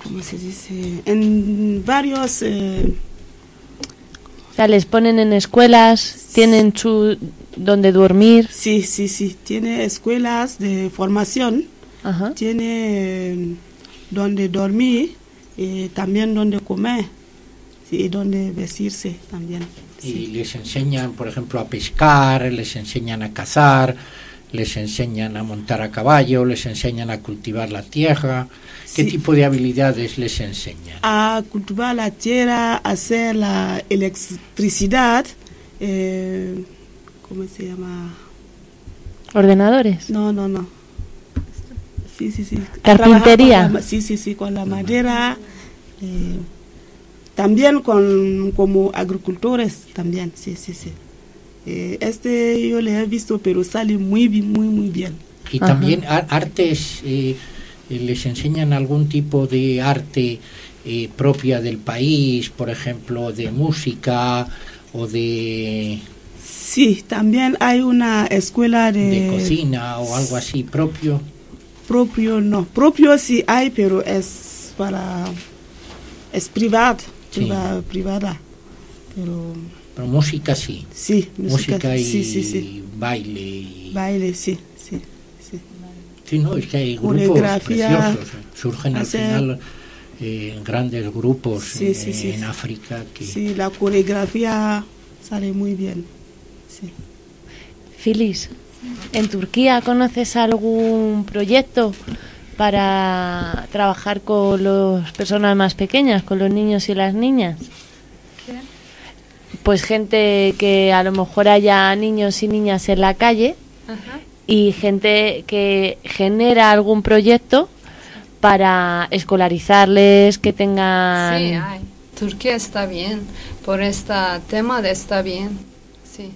¿cómo se dice? En varios... Eh, o sea, les ponen en escuelas, tienen su donde dormir. Sí, sí, sí, tiene escuelas de formación, Ajá. tiene donde dormir, eh, también donde comer, sí, donde vestirse también. Y Sí. les enseñan, por ejemplo, a pescar, les enseñan a cazar, les enseñan a montar a caballo, les enseñan a cultivar la tierra. ¿Qué Sí. tipo de habilidades les enseñan? A cultivar la tierra, hacer la electricidad, eh, ¿cómo se llama? ¿Ordenadores? No, no, no. Sí, sí, sí. ¿Carpintería? Trabajar con la- sí, sí, sí, con la madera. eh, también con como agricultores, también, sí, sí, sí. Eh, este yo le he visto, pero sale muy bien, muy, muy bien. Y también ar- artes, eh, eh, les enseñan algún tipo de arte eh, propia del país, por ejemplo, de música o de, Sí, también hay una escuela de... de cocina o algo así propio. Propio, no. Propio sí hay, pero es para... Es privado, Sí. priva- privada. Pero... Pero música sí. Sí, Música y sí, sí, sí. baile. Y... Baile, sí, sí, sí. Sí, no, es que hay grupos Coreografía, preciosos. Surgen al hacer- final eh, grandes grupos Sí, eh, sí, sí. en África que... Sí, la coreografía sale muy bien. Sí. Filis, ¿en Turquía conoces algún proyecto para trabajar con las personas más pequeñas, con los niños y las niñas? Pues gente que a lo mejor haya niños y niñas en la calle Ajá. y gente que genera algún proyecto para escolarizarles, que tengan... Sí, hay. Turquía está bien. Por este tema de está bien. Sí.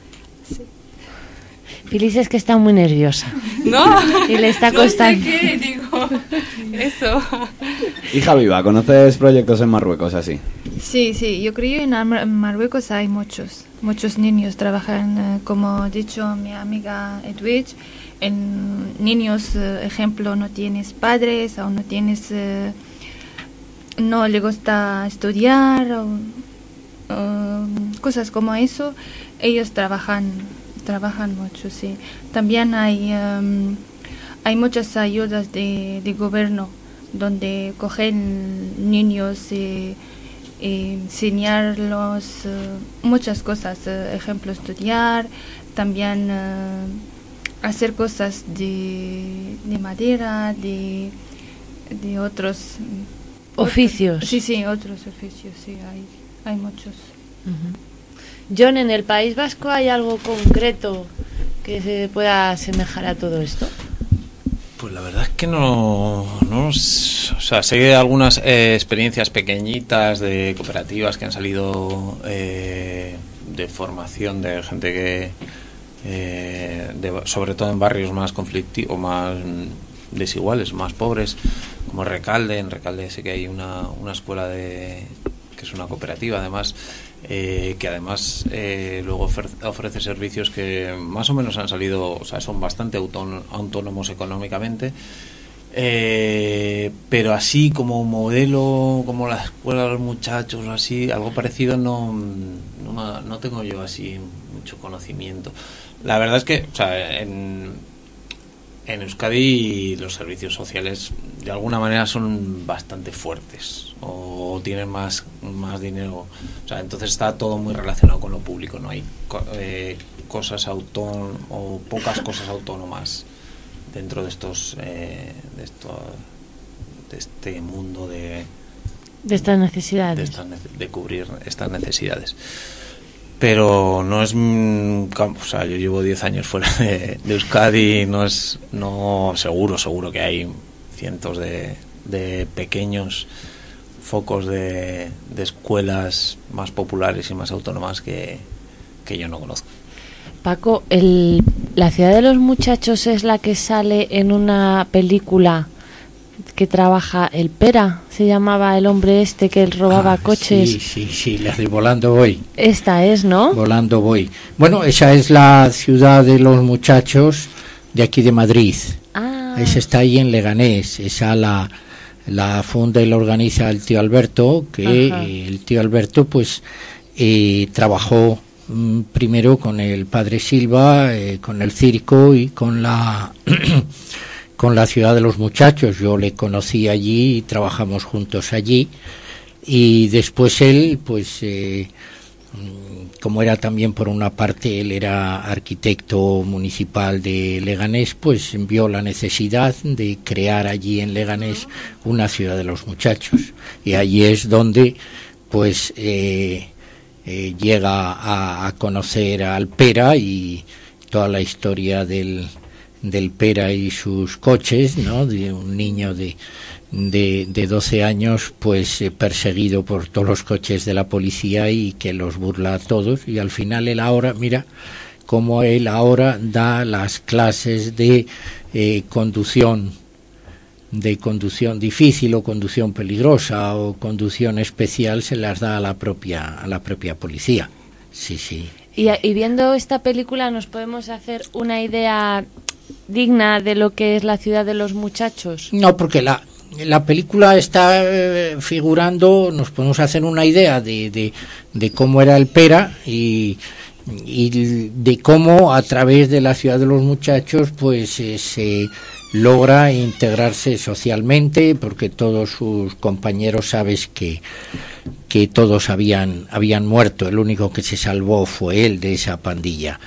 Filis es que está muy nerviosa. No, Y le está no sé costando. qué digo. Eso. Hija viva, ¿conoces proyectos en Marruecos así? Sí, sí, yo creo en Mar- Marruecos hay muchos, muchos niños trabajan, eh, como ha dicho mi amiga Edwidge, en niños, eh, ejemplo, no tienes padres o no tienes, eh, no le gusta estudiar o, o cosas como eso, ellos trabajan, trabajan mucho, sí. También hay, em, hay muchas ayudas de, de gobierno donde cogen niños y eh, enseñarlos eh, muchas cosas, eh, ejemplo estudiar, también eh, hacer cosas de, de madera, de, de otros Oficios. otros- sí, sí, otros oficios, sí, hay, hay muchos. John, ¿en el País Vasco hay algo concreto que se pueda asemejar a todo esto? Pues la verdad es que no, no s- o sea, sé de algunas eh, experiencias pequeñitas de cooperativas que han salido eh, de formación de gente que, eh, de- sobre todo en barrios más conflictivos, más mm, desiguales, más pobres, como Recalde. En Recalde sé que hay una, una escuela de que es una cooperativa, además, eh, que además eh, luego ofre- ofrece servicios que más o menos han salido, o sea, son bastante autón- autónomos económicamente, eh, pero así como modelo, como la escuela de los muchachos, así, algo parecido, no, no, ma- no tengo yo así mucho conocimiento. La verdad es que, o sea, en, en Euskadi los servicios sociales de alguna manera son bastante fuertes o tienen más, más dinero, o sea, entonces está todo muy relacionado con lo público, no hay co- eh, cosas autónomas o pocas cosas autónomas dentro de estos eh, de esto, de este mundo de De estas necesidades. de, estas nece- de cubrir estas necesidades. Pero no es mm, cam- o sea, yo llevo diez años fuera de, de Euskadi, no es no seguro seguro que hay cientos de, de pequeños focos de, de escuelas más populares y más autónomas que, que yo no conozco. Paco, el, la ciudad de los muchachos es la que sale en una película que trabaja el Pera, se llamaba el hombre este que él robaba Ah, coches. Sí, sí, sí, las de Volando Voy. Esta es, ¿no? Volando Voy. Bueno, esa es la ciudad de los muchachos de aquí de Madrid. Ah. Esa está ahí en Leganés. Esa la, la funda y la organiza el tío Alberto, que eh, el tío Alberto pues eh, trabajó mm, primero con el padre Silva, eh, con el circo y con la con la ciudad de los muchachos. Yo le conocí allí y trabajamos juntos allí, y después él pues eh, como era también por una parte, él era arquitecto municipal de Leganés, pues vio la necesidad de crear allí en Leganés una ciudad de los muchachos, y allí es donde pues eh, eh, llega a, a conocer al Pera y toda la historia del, del Pera y sus coches, ¿no? De un niño de De, de doce años pues eh, perseguido por todos los coches de la policía y que los burla a todos, y al final él ahora, mira cómo él ahora da las clases de eh, conducción de conducción difícil o conducción peligrosa o conducción especial, se las da a la propia a la propia policía. Sí, sí. Y, y viendo esta película nos podemos hacer una idea digna de lo que es la ciudad de los muchachos. No, porque la La película está eh, figurando, nos podemos hacer una idea de, de, de cómo era el Pera y, y de cómo a través de la ciudad de los muchachos pues eh, se logra integrarse socialmente, porque todos sus compañeros, sabes que, que todos habían, habían muerto, el único que se salvó fue él de esa pandilla.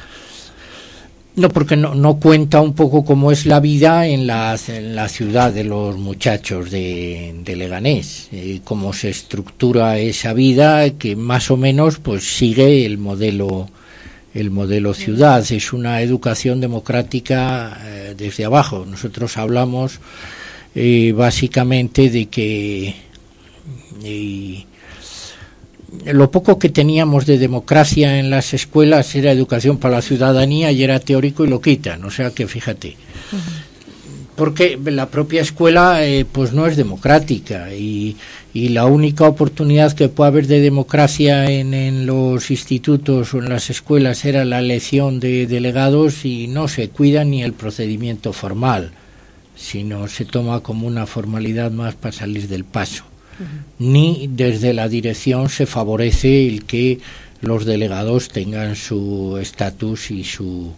No, porque no, no cuenta un poco cómo es la vida en la, en la ciudad de los muchachos de, de Leganés, eh, cómo se estructura esa vida, que más o menos pues sigue el modelo el modelo ciudad. Es una educación democrática eh, desde abajo. Nosotros hablamos eh, básicamente de que eh, lo poco que teníamos de democracia en las escuelas era educación para la ciudadanía y era teórico, y lo quitan, o sea que fíjate, porque la propia escuela eh, pues no es democrática, y, y la única oportunidad que puede haber de democracia en, en los institutos o en las escuelas era la elección de delegados, y no se cuida ni el procedimiento formal, sino se toma como una formalidad más para salir del paso. Ni desde la dirección se favorece el que los delegados tengan su estatus y su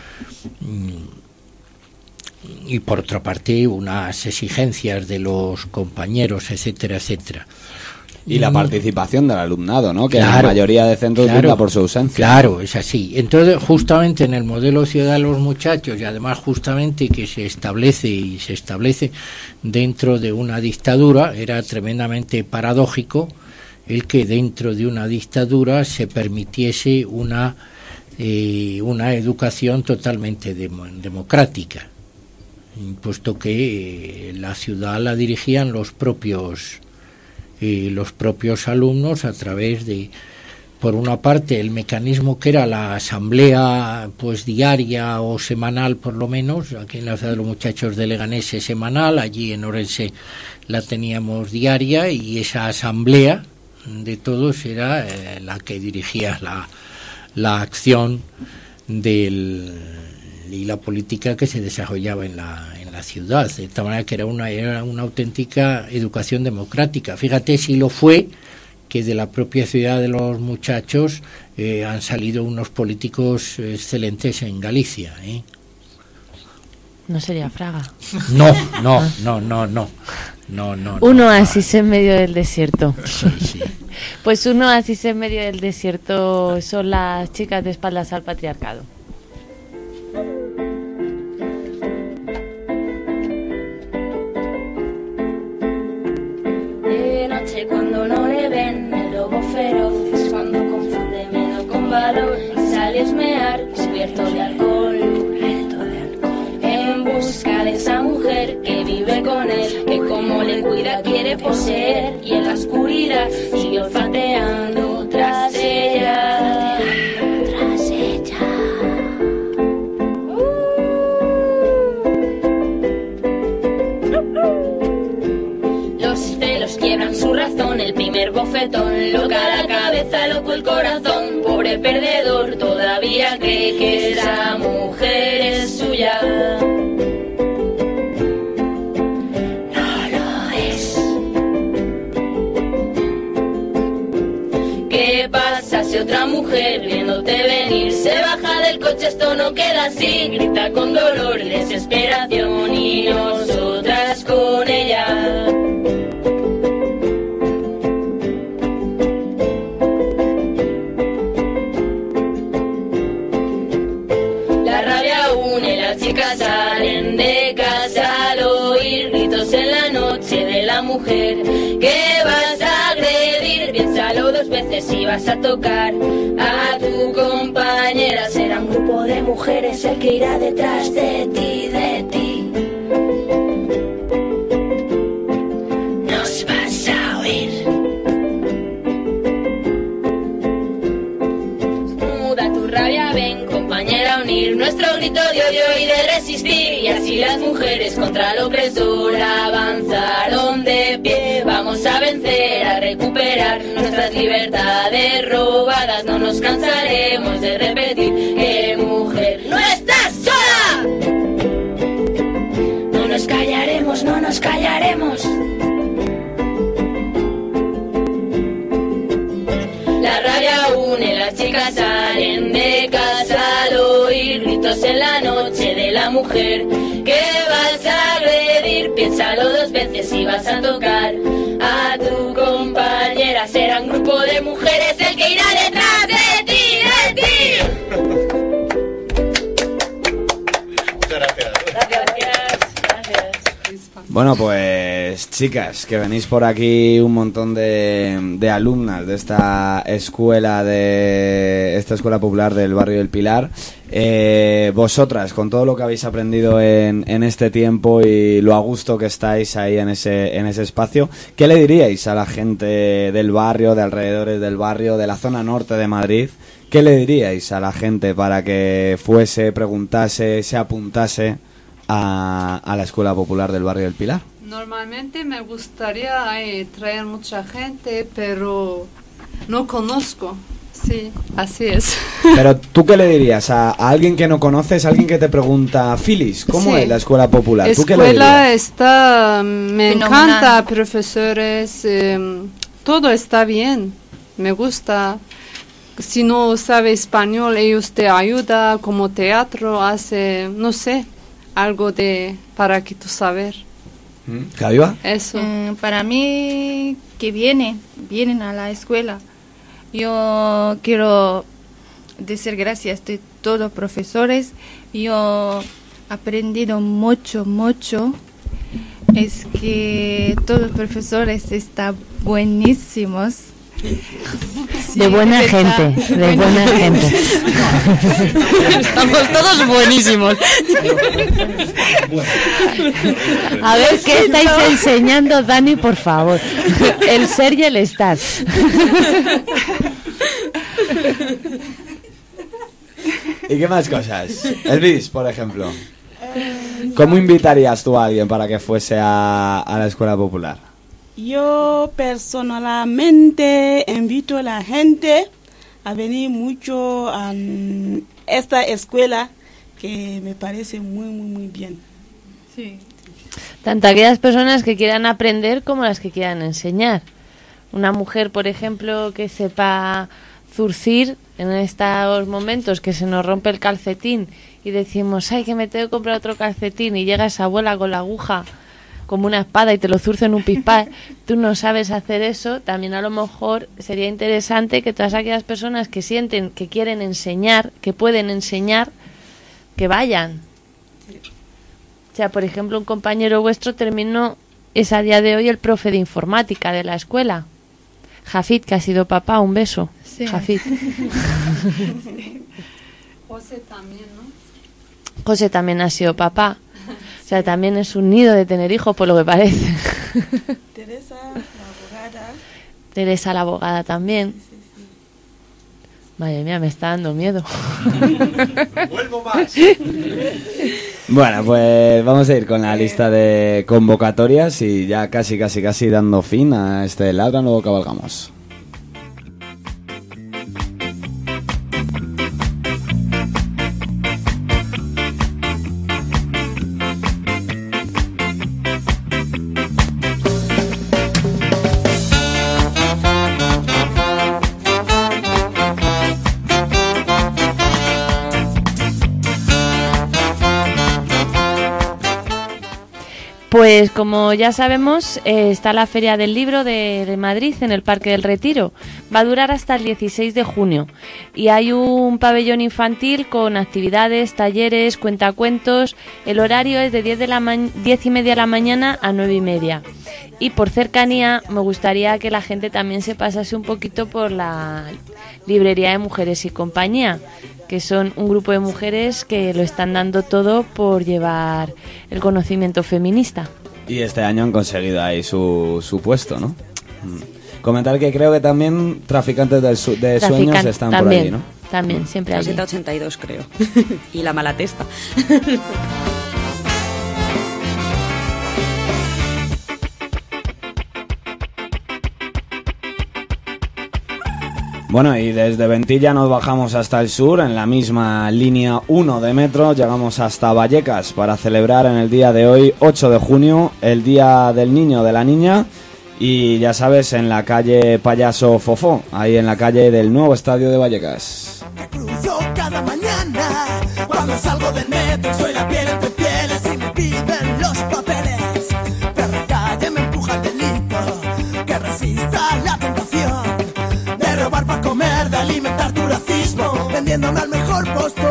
y por otra parte unas exigencias de los compañeros, etcétera, etcétera. Y la participación del alumnado, ¿no? Que claro, la mayoría de centros claro, brinda por su ausencia. Claro, es así. Entonces, justamente en el modelo ciudad de los muchachos, y además justamente que se establece y se establece dentro de una dictadura, era tremendamente paradójico el que dentro de una dictadura se permitiese una eh, una educación totalmente dem- democrática, puesto que eh, la ciudad la dirigían los propios y los propios alumnos a través de, por una parte, el mecanismo que era la asamblea pues diaria o semanal, por lo menos. Aquí en la ciudad de los muchachos de Leganés es semanal, allí en Orense la teníamos diaria, y esa asamblea de todos era eh, la que dirigía la, la acción del y la política que se desarrollaba en la en la ciudad, de tal manera que era una era una auténtica educación democrática. Fíjate si lo fue, que de la propia ciudad de los muchachos eh, han salido unos políticos excelentes en Galicia, ¿eh? No sería Fraga. No, no, no, no, no, no, no. Un oasis en medio del desierto. Sí, sí. Pues un oasis en medio del desierto son las chicas de espaldas al patriarcado. Cuando no le ven, el lobo feroz es cuando confunde miedo con valor y sale a esmear cubierto de alcohol, cubierto de alcohol, en busca de esa mujer que vive con él, que como le cuida quiere poseer, y en la oscuridad sigue olfateando tras ella, tras ella. Los celos quiebran su razón, el primer bofetón, loca la cabeza, loco el corazón, pobre perdedor, todavía cree que esa mujer es suya. No lo es. verte venir. Se baja del coche, esto no queda así. Grita con dolor y desesperación y nosotras con ella. La rabia une, las chicas salen de casa al oír gritos en la noche de la mujer que vas a agredir. Piénsalo dos veces si vas a tocar a tu compañera. Será un grupo de mujeres el que irá detrás de ti, de ti. Nos vas a oír. Muda tu rabia, ven compañera, a unir nuestro grito de odio y de resistir. Y así las mujeres contra el opresor avanzaron de pie. Vamos a vencer, a recuperar nuestras libertades robadas. No nos cansaremos de repetir que mujer no estás sola. No nos callaremos, no nos callaremos. La rabia une, las chicas salen de casa al oír gritos en la noche de la mujer que vas a agredir. Piénsalo dos veces si vas a tocar a tu compañera. Será un grupo de mujeres el que irá detrás de ti, de ti. Muchas gracias. Gracias, gracias. Bueno, pues chicas, que venís por aquí un montón de, de alumnas de esta escuela de esta escuela popular del barrio del Pilar. Eh, vosotras, con todo lo que habéis aprendido en, en este tiempo y lo a gusto que estáis ahí en ese, en ese espacio, ¿qué le diríais a la gente del barrio, de alrededores del barrio, de la zona norte de Madrid? ¿Qué le diríais a la gente para que fuese, preguntase, se apuntase a, a la escuela popular del barrio del Pilar? Normalmente me gustaría eh, traer mucha gente, pero no conozco. Sí, así es. Pero ¿tú qué le dirías a, a alguien que no conoces, a alguien que te pregunta, Filis, ¿cómo Sí. es la escuela popular? La ¿Tú qué le escuela dirías? está, me Fenomenal. encanta, profesores, eh, todo está bien, me gusta. Si no sabe español, ellos te ayudan, como teatro, hace, no sé, algo de para que tú saber. ¿Caviva? Eso. Eh, para mí, que vienen, vienen a la escuela. Yo quiero decir gracias a todos los profesores. Yo he aprendido mucho, mucho. Es que todos los profesores están buenísimos. De buena gente, de buena gente. Estamos todos buenísimos. A ver, ¿qué estáis enseñando, Dani, por favor? El ser y el estar. ¿Y qué más cosas? Elvis, por ejemplo. ¿Cómo invitarías tú a alguien para que fuese a, a la escuela popular? Yo personalmente invito a la gente a venir mucho a esta escuela que me parece muy, muy, muy bien. Sí. Tanto aquellas personas que quieran aprender como las que quieran enseñar. Una mujer, por ejemplo, que sepa zurcir en estos momentos que se nos rompe el calcetín y decimos, ay, que me tengo que comprar otro calcetín, y llega esa abuela con la aguja como una espada y te lo zurce en un pispás, tú no sabes hacer eso. También a lo mejor sería interesante que todas aquellas personas que sienten que quieren enseñar, que pueden enseñar, que vayan. O sea, por ejemplo, un compañero vuestro terminó, es a día de hoy el profe de informática de la escuela. Jafid, que ha sido papá, un beso. Sí. Jafid. Sí. José también, ¿no? José también ha sido papá. O sea, también es un nido de tener hijos, por lo que parece. Teresa, la abogada. Teresa, la abogada, también. Sí, sí. Madre mía, me está dando miedo. Vuelvo más. Bueno, pues vamos a ir con la lista de convocatorias y ya casi, casi, casi dando fin a este Ladran, luego cabalgamos. Pues como ya sabemos, eh, está la Feria del Libro de, de Madrid en el Parque del Retiro. Va a durar hasta el dieciséis de junio y hay un pabellón infantil con actividades, talleres, cuentacuentos. El horario es de diez, de la ma- diez y media de la mañana a nueve y media. Y por cercanía me gustaría que la gente también se pasase un poquito por la librería de Mujeres y Compañía, que son un grupo de mujeres que lo están dando todo por llevar el conocimiento feminista. Y este año han conseguido ahí su, su puesto, ¿no? Comentar que creo que también Traficantes del su- de Trafican- Sueños están también, por allí, ¿no? También, siempre allí. Caseta ochenta y dos, creo. Y la Malatesta. Bueno, y desde Ventilla nos bajamos hasta el sur, en la misma línea uno de metro, llegamos hasta Vallecas para celebrar en el día de hoy, ocho de junio, el Día del Niño de la Niña, y ya sabes, en la calle Payaso Fofó, ahí en la calle del nuevo estadio de Vallecas. Yo cada mañana, cuando salgo del metro, soy la piel entre pieles y me piden los papeles. Perra calle me empuja el delito, que resista la tentación de robar para comer, de alimentar tu racismo, vendiéndome al mejor postor.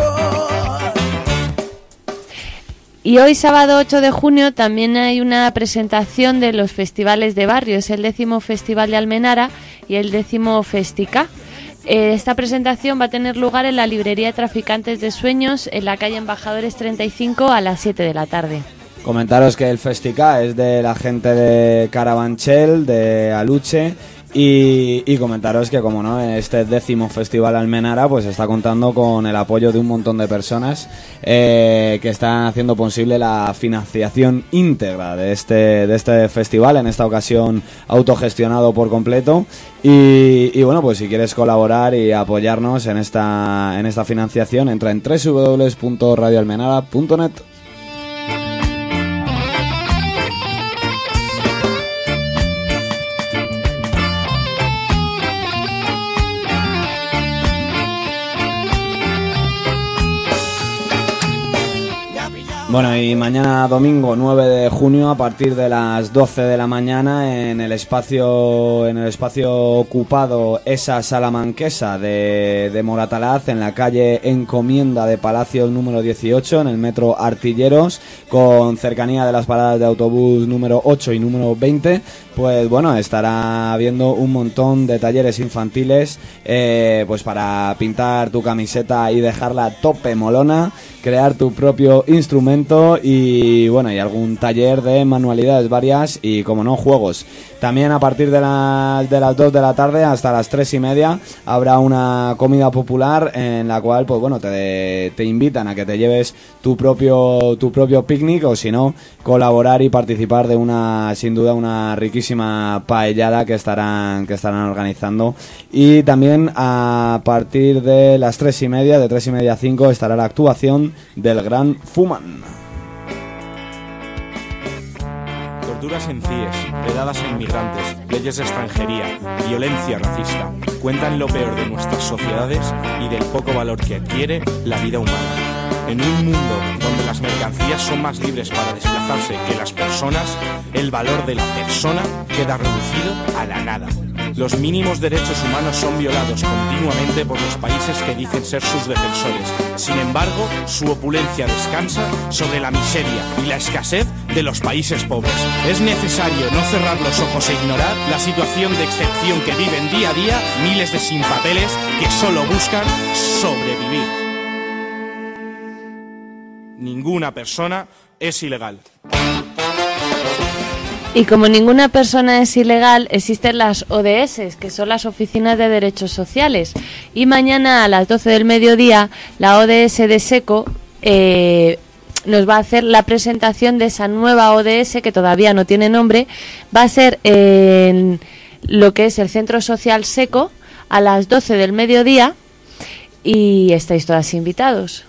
Y hoy, sábado ocho de junio, también hay una presentación de los festivales de barrio. Es el décimo Festival de Almenara y el décimo Festica. Eh, esta presentación va a tener lugar en la librería Traficantes de Sueños, en la calle Embajadores treinta y cinco, a las siete de la tarde. Comentaros que el Festica es de la gente de Carabanchel, de Aluche, y, y comentaros que, como no, este décimo Festival Almenara pues está contando con el apoyo de un montón de personas eh, que están haciendo posible la financiación íntegra de este, de este festival, en esta ocasión autogestionado por completo. Y, y bueno, pues si quieres colaborar y apoyarnos en esta, en esta financiación, entra en doble u doble u doble u punto radio almenara punto net. Bueno, y mañana domingo nueve de junio a partir de las doce de la mañana en el espacio en el espacio ocupado esa salamanquesa de, de Moratalaz, en la calle Encomienda de Palacios número dieciocho, en el metro Artilleros, con cercanía de las paradas de autobús número ocho y número veinte. Pues bueno, estará habiendo un montón de talleres infantiles eh, pues para pintar tu camiseta y dejarla tope molona, crear tu propio instrumento y bueno, y algún taller de manualidades varias y, como no, juegos. También a partir de, la, de las dos de la tarde hasta las tres y media habrá una comida popular en la cual pues bueno, te, te invitan a que te lleves tu propio tu propio picnic, o si no, colaborar y participar de una, sin duda, una riquísima paellada que estarán que estarán organizando. Y también a partir de las tres y media, de tres y media a cinco, estará la actuación del Gran Fuman. Torturas en C I E S, redadas a inmigrantes, leyes de extranjería, violencia racista, cuentan lo peor de nuestras sociedades y del poco valor que adquiere la vida humana. En un mundo donde las mercancías son más libres para desplazarse que las personas, el valor de la persona queda reducido a la nada. Los mínimos derechos humanos son violados continuamente por los países que dicen ser sus defensores. Sin embargo, su opulencia descansa sobre la miseria y la escasez de los países pobres. Es necesario no cerrar los ojos e ignorar la situación de excepción que viven día a día miles de sin papeles que solo buscan sobrevivir. Ninguna persona es ilegal. Y como ninguna persona es ilegal, existen las O D S, que son las Oficinas de Derechos Sociales. Y mañana a las doce del mediodía, la O D S de SECO eh, nos va a hacer la presentación de esa nueva O D S, que todavía no tiene nombre. Va a ser en lo que es el Centro Social SECO a las doce del mediodía y estáis todas invitados.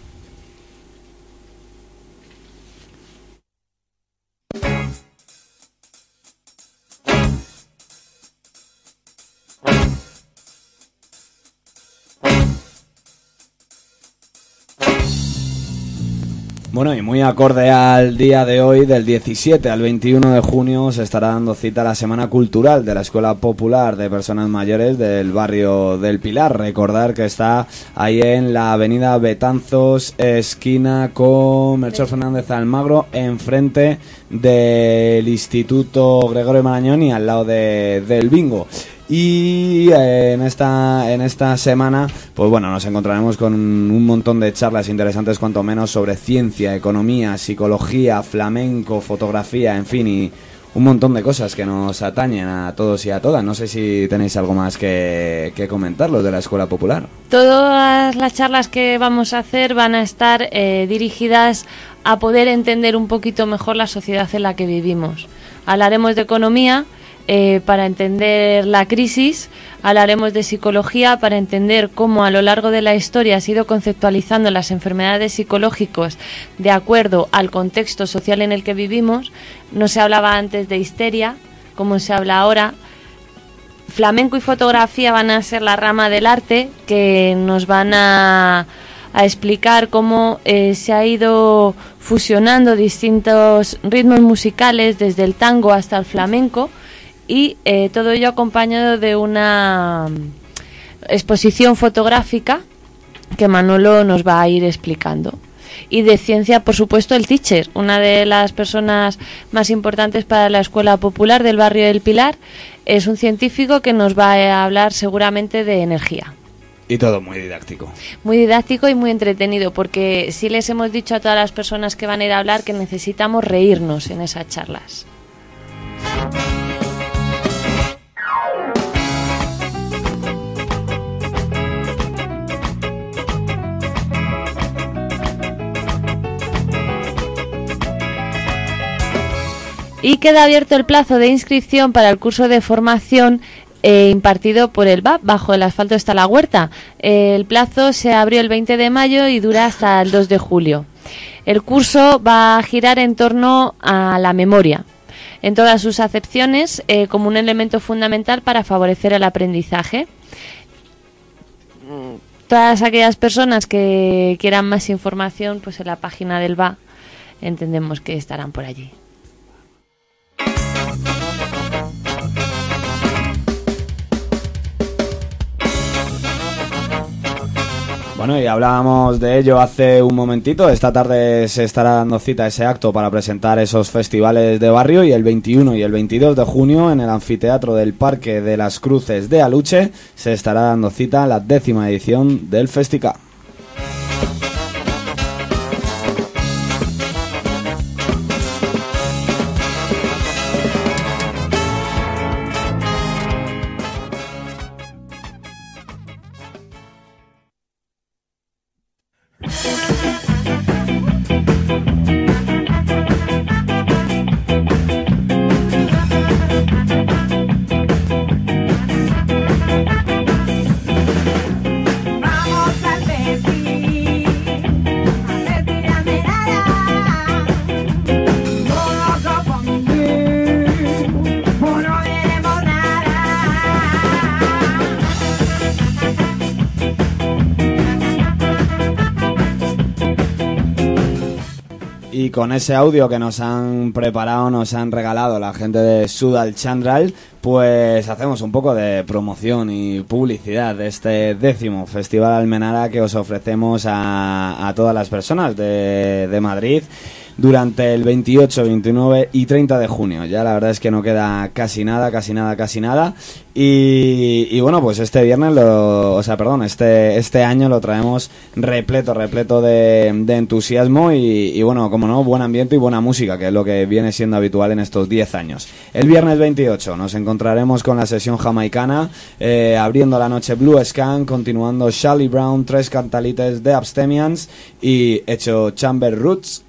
Bueno, y muy acorde al día de hoy, del diecisiete al veintiuno de junio, se estará dando cita la Semana Cultural de la Escuela Popular de Personas Mayores del barrio del Pilar. Recordar que está ahí en la avenida Betanzos, esquina con Melchor Fernández Almagro, enfrente del Instituto Gregorio Marañón y al lado de, del Bingo. Y eh, en esta en esta semana, pues bueno, nos encontraremos con un montón de charlas interesantes, cuanto menos, sobre ciencia, economía, psicología, flamenco, fotografía, en fin, y un montón de cosas que nos atañen a todos y a todas. No sé si tenéis algo más que, que comentar, los de la Escuela Popular. Todas las charlas que vamos a hacer van a estar eh, dirigidas a poder entender un poquito mejor la sociedad en la que vivimos. Hablaremos de economía, Eh, para entender la crisis, hablaremos de psicología para entender cómo a lo largo de la historia se ha ido conceptualizando las enfermedades psicológicas de acuerdo al contexto social en el que vivimos. No se hablaba antes de histeria, como se habla ahora. Flamenco y fotografía van a ser la rama del arte que nos van a, a explicar cómo eh, se ha ido fusionando distintos ritmos musicales, desde el tango hasta el flamenco, y eh, todo ello acompañado de una exposición fotográfica que Manolo nos va a ir explicando. Y de ciencia, por supuesto, el teacher, una de las personas más importantes para la Escuela Popular del barrio del Pilar, es un científico que nos va a hablar seguramente de energía. Y todo muy didáctico. Muy didáctico y muy entretenido, porque sí les hemos dicho a todas las personas que van a ir a hablar que necesitamos reírnos en esas charlas. Y queda abierto el plazo de inscripción para el curso de formación eh, impartido por el V A P, Bajo el asfalto está la huerta. Eh, el plazo se abrió el veinte de mayo y dura hasta el dos de julio. El curso va a girar en torno a la memoria, en todas sus acepciones, eh, como un elemento fundamental para favorecer el aprendizaje. Todas aquellas personas que quieran más información, pues en la página del V A entendemos que estarán por allí. Bueno, y hablábamos de ello hace un momentito. Esta tarde se estará dando cita a ese acto para presentar esos festivales de barrio, y el veintiuno y el veintidós de junio en el anfiteatro del Parque de las Cruces de Aluche se estará dando cita a la décima edición del Festica. Y con ese audio que nos han preparado, nos han regalado la gente de Sudal Chandral, pues hacemos un poco de promoción y publicidad de este décimo Festival Almenara que os ofrecemos a, a todas las personas de, de Madrid durante el veintiocho, veintinueve y treinta de junio. Ya la verdad es que no queda casi nada, casi nada, casi nada. Y, y bueno, pues este viernes, lo, o sea, perdón, este este año lo traemos repleto, repleto de, de entusiasmo y, y bueno, como no, buen ambiente y buena música, que es lo que viene siendo habitual en estos diez años. El viernes veintiocho nos encontraremos con la sesión jamaicana, eh, abriendo la noche Blue Scan, continuando Charlie Brown, tres cantalites de Abstemians y hecho Chamber Roots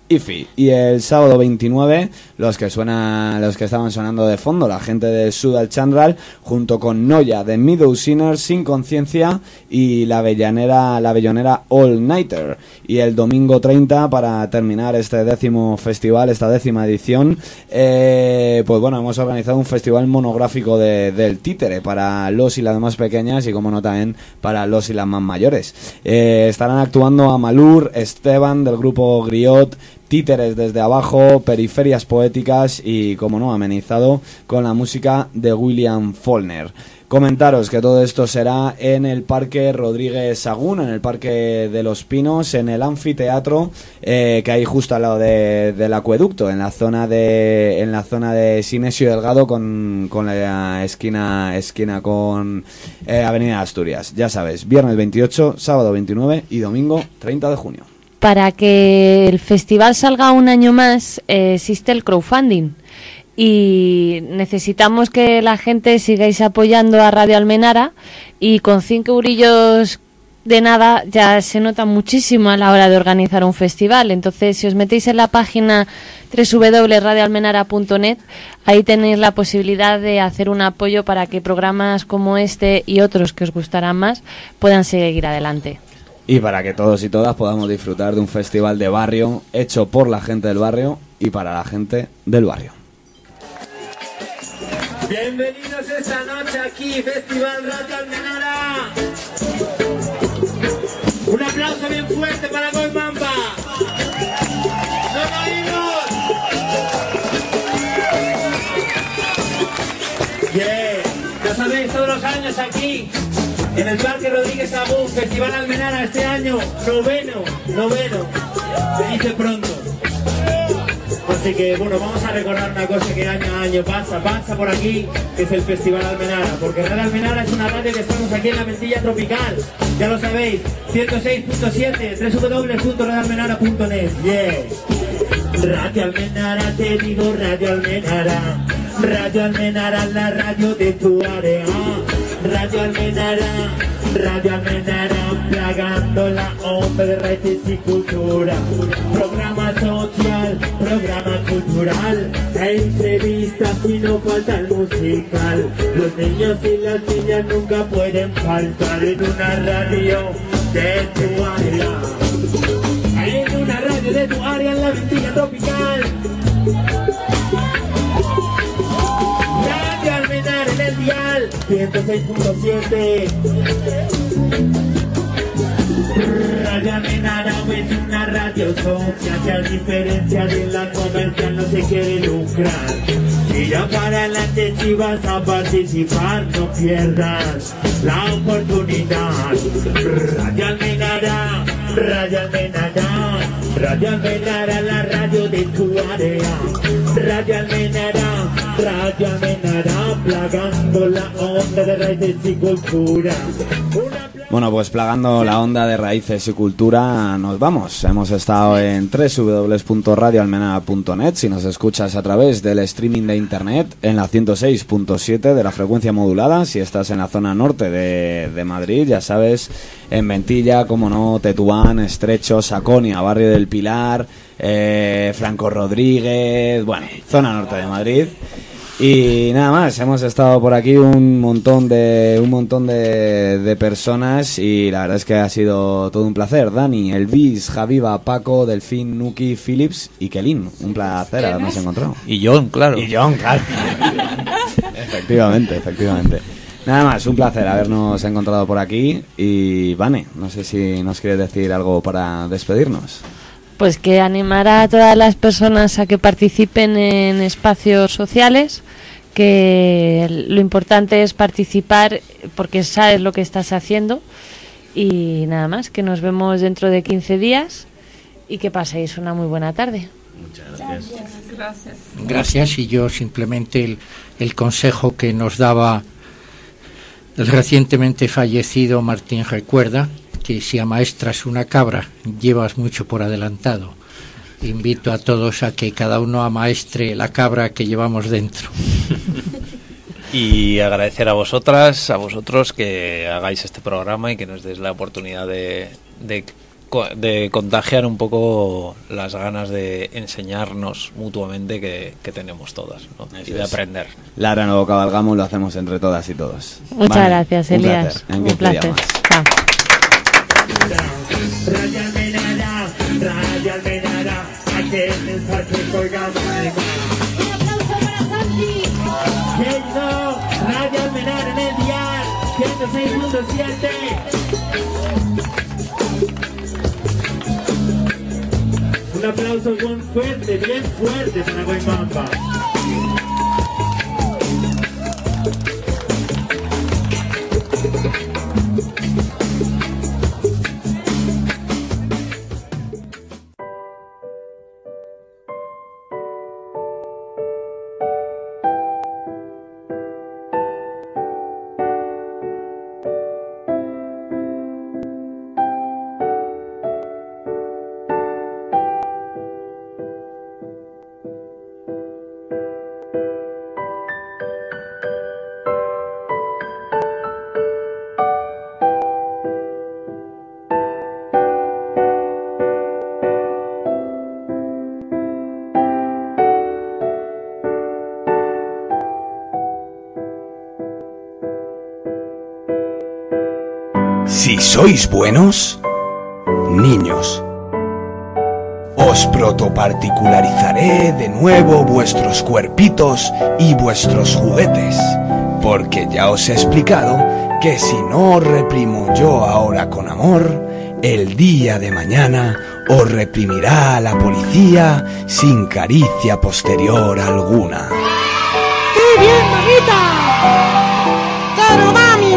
Ify. Y el sábado veintinueve, los que suenan, los que estaban sonando de fondo, la gente de Sudal Chandral, junto con Noya de Meadow Sinners, Sin Conciencia y la bellanera, la bellonera All Nighter. Y el domingo treinta, para terminar este décimo festival, esta décima edición, eh, pues bueno, hemos organizado un festival monográfico de, del títere para los y las más pequeñas y, como no, también para los y las más mayores. Eh, estarán actuando Amalur, Esteban del grupo Griot, Títeres desde abajo, Periferias Poéticas y, como no, amenizado con la música de William Faulkner. Comentaros que todo esto será en el Parque Rodríguez Sagún, en el Parque de los Pinos, en el anfiteatro eh, que hay justo al lado de, del acueducto, en la zona de en la zona de Sinesio Delgado con, con la esquina esquina con eh, Avenida Asturias. Ya sabes, viernes veintiocho, sábado veintinueve y domingo treinta de junio. Para que el festival salga un año más, eh, existe el crowdfunding. Y necesitamos que la gente sigáis apoyando a Radio Almenara, y con cinco eurillos de nada ya se nota muchísimo a la hora de organizar un festival. Entonces, si os metéis en la página doble u doble u doble u punto radio almenara punto net, ahí tenéis la posibilidad de hacer un apoyo para que programas como este y otros que os gustarán más puedan seguir adelante. Y para que todos y todas podamos disfrutar de un festival de barrio hecho por la gente del barrio y para la gente del barrio. Bienvenidos esta noche aquí, Festival Radio Almenara. Un aplauso bien fuerte para Gol Mamba. ¡Nos oímos! Yeah. Ya sabéis, todos los años aquí, en el Parque Rodríguez Sagún, Festival Almenara, este año, noveno, noveno, se dice pronto. Así que, bueno, vamos a recordar una cosa que año a año pasa, pasa por aquí, que es el Festival Almenara, porque Radio Almenara es una radio que estamos aquí en la Ventilla Tropical, ya lo sabéis, ciento seis punto siete, doble u doble u doble u punto radio almenara punto net, yeah. Radio Almenara, te digo Radio Almenara, Radio Almenara, la radio de tu área, Radio Almenara, Radio Almenara, plagando la onda de raíces y cultura. Programa social, programa cultural, entrevistas y no falta el musical. Los niños y las niñas nunca pueden faltar en una radio de tu área. En una radio de tu área, en la Ventilla Tropical. Radio Almenara en el dial ciento seis punto siete. Radio Almenara es una radio social que, a diferencia de la comercial, no se quiere lucrar. Tira para adelante si vas a participar, no pierdas la oportunidad. Radio Almenara, Radio Almenara, Radio Almenara, la radio de tu área. Radio Almenara, Radio Almenara, plagando la onda de raíces y cultura. Una Bueno, pues plagando la onda de raíces y cultura, nos vamos. Hemos estado en doble u doble u doble u punto radio almenara punto net. Si nos escuchas a través del streaming de internet, en la ciento seis punto siete de la frecuencia modulada. Si estás en la zona norte de, de Madrid, ya sabes, en Ventilla, como no, Tetuán, Estrecho, Saconia, Barrio del Pilar, eh, Franco Rodríguez, bueno, zona norte de Madrid. Y nada más, hemos estado por aquí un montón de un montón de, de personas y la verdad es que ha sido todo un placer. Dani, Elvis, Javiva, Paco, Delfín, Nuki, Philips y Kelin. Un placer habernos encontrado. Y John, claro. Y John, claro. Efectivamente, efectivamente. Nada más, un placer habernos encontrado por aquí. Y Vane, no sé si nos quieres decir algo para despedirnos. Pues que animar a todas las personas a que participen en espacios sociales, que lo importante es participar porque sabes lo que estás haciendo, y nada más, que nos vemos dentro de quince días y que paséis una muy buena tarde. Muchas gracias. Gracias. Gracias, y yo simplemente el, el consejo que nos daba el recientemente fallecido Martín Recuerda, que si amaestras una cabra, llevas mucho por adelantado. Invito a todos a que cada uno amaestre la cabra que llevamos dentro. Y agradecer a vosotras, a vosotros, que hagáis este programa y que nos deis la oportunidad de, de de contagiar un poco las ganas de enseñarnos mutuamente que, que tenemos todas, ¿no? Y de aprender. Lara, no cabalgamos, lo hacemos entre todas y todos. Muchas vale, gracias, Elías. Un placer. Un placer. Chao. Raya Almenara, Raya Almenara, hay que pensar que soy gallego. Un aplauso para Santi. Que no, Raya Almenara en el dial, ciento seis punto siete. Un aplauso bien fuerte, bien fuerte para Guaymamba. Si sois buenos, niños, os protoparticularizaré de nuevo vuestros cuerpitos y vuestros juguetes, porque ya os he explicado que si no os reprimo yo ahora con amor, el día de mañana os reprimirá a la policía sin caricia posterior alguna. ¡Qué bien, mamita! ¡Pero mami!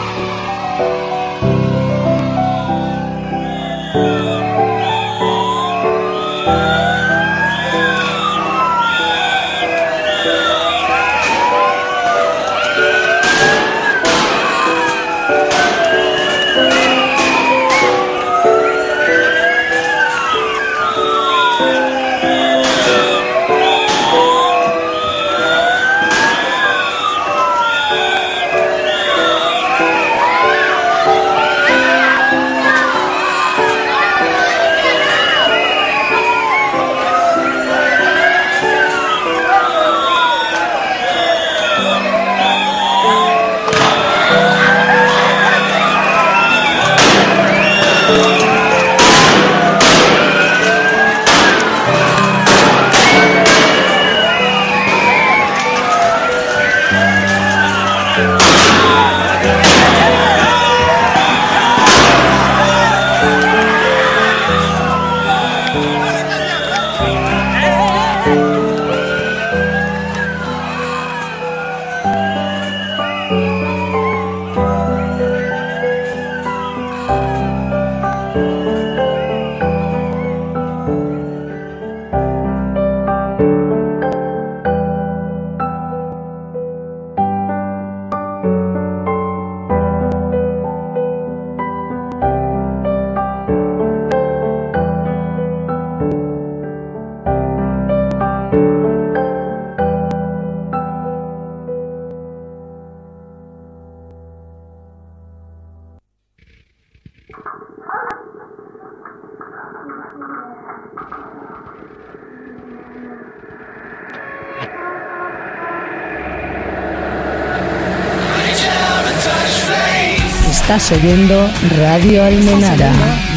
Estás oyendo Radio Almenara.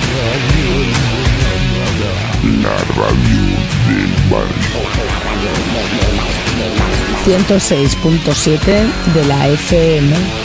La radio del barrio. ciento seis punto siete de la F M.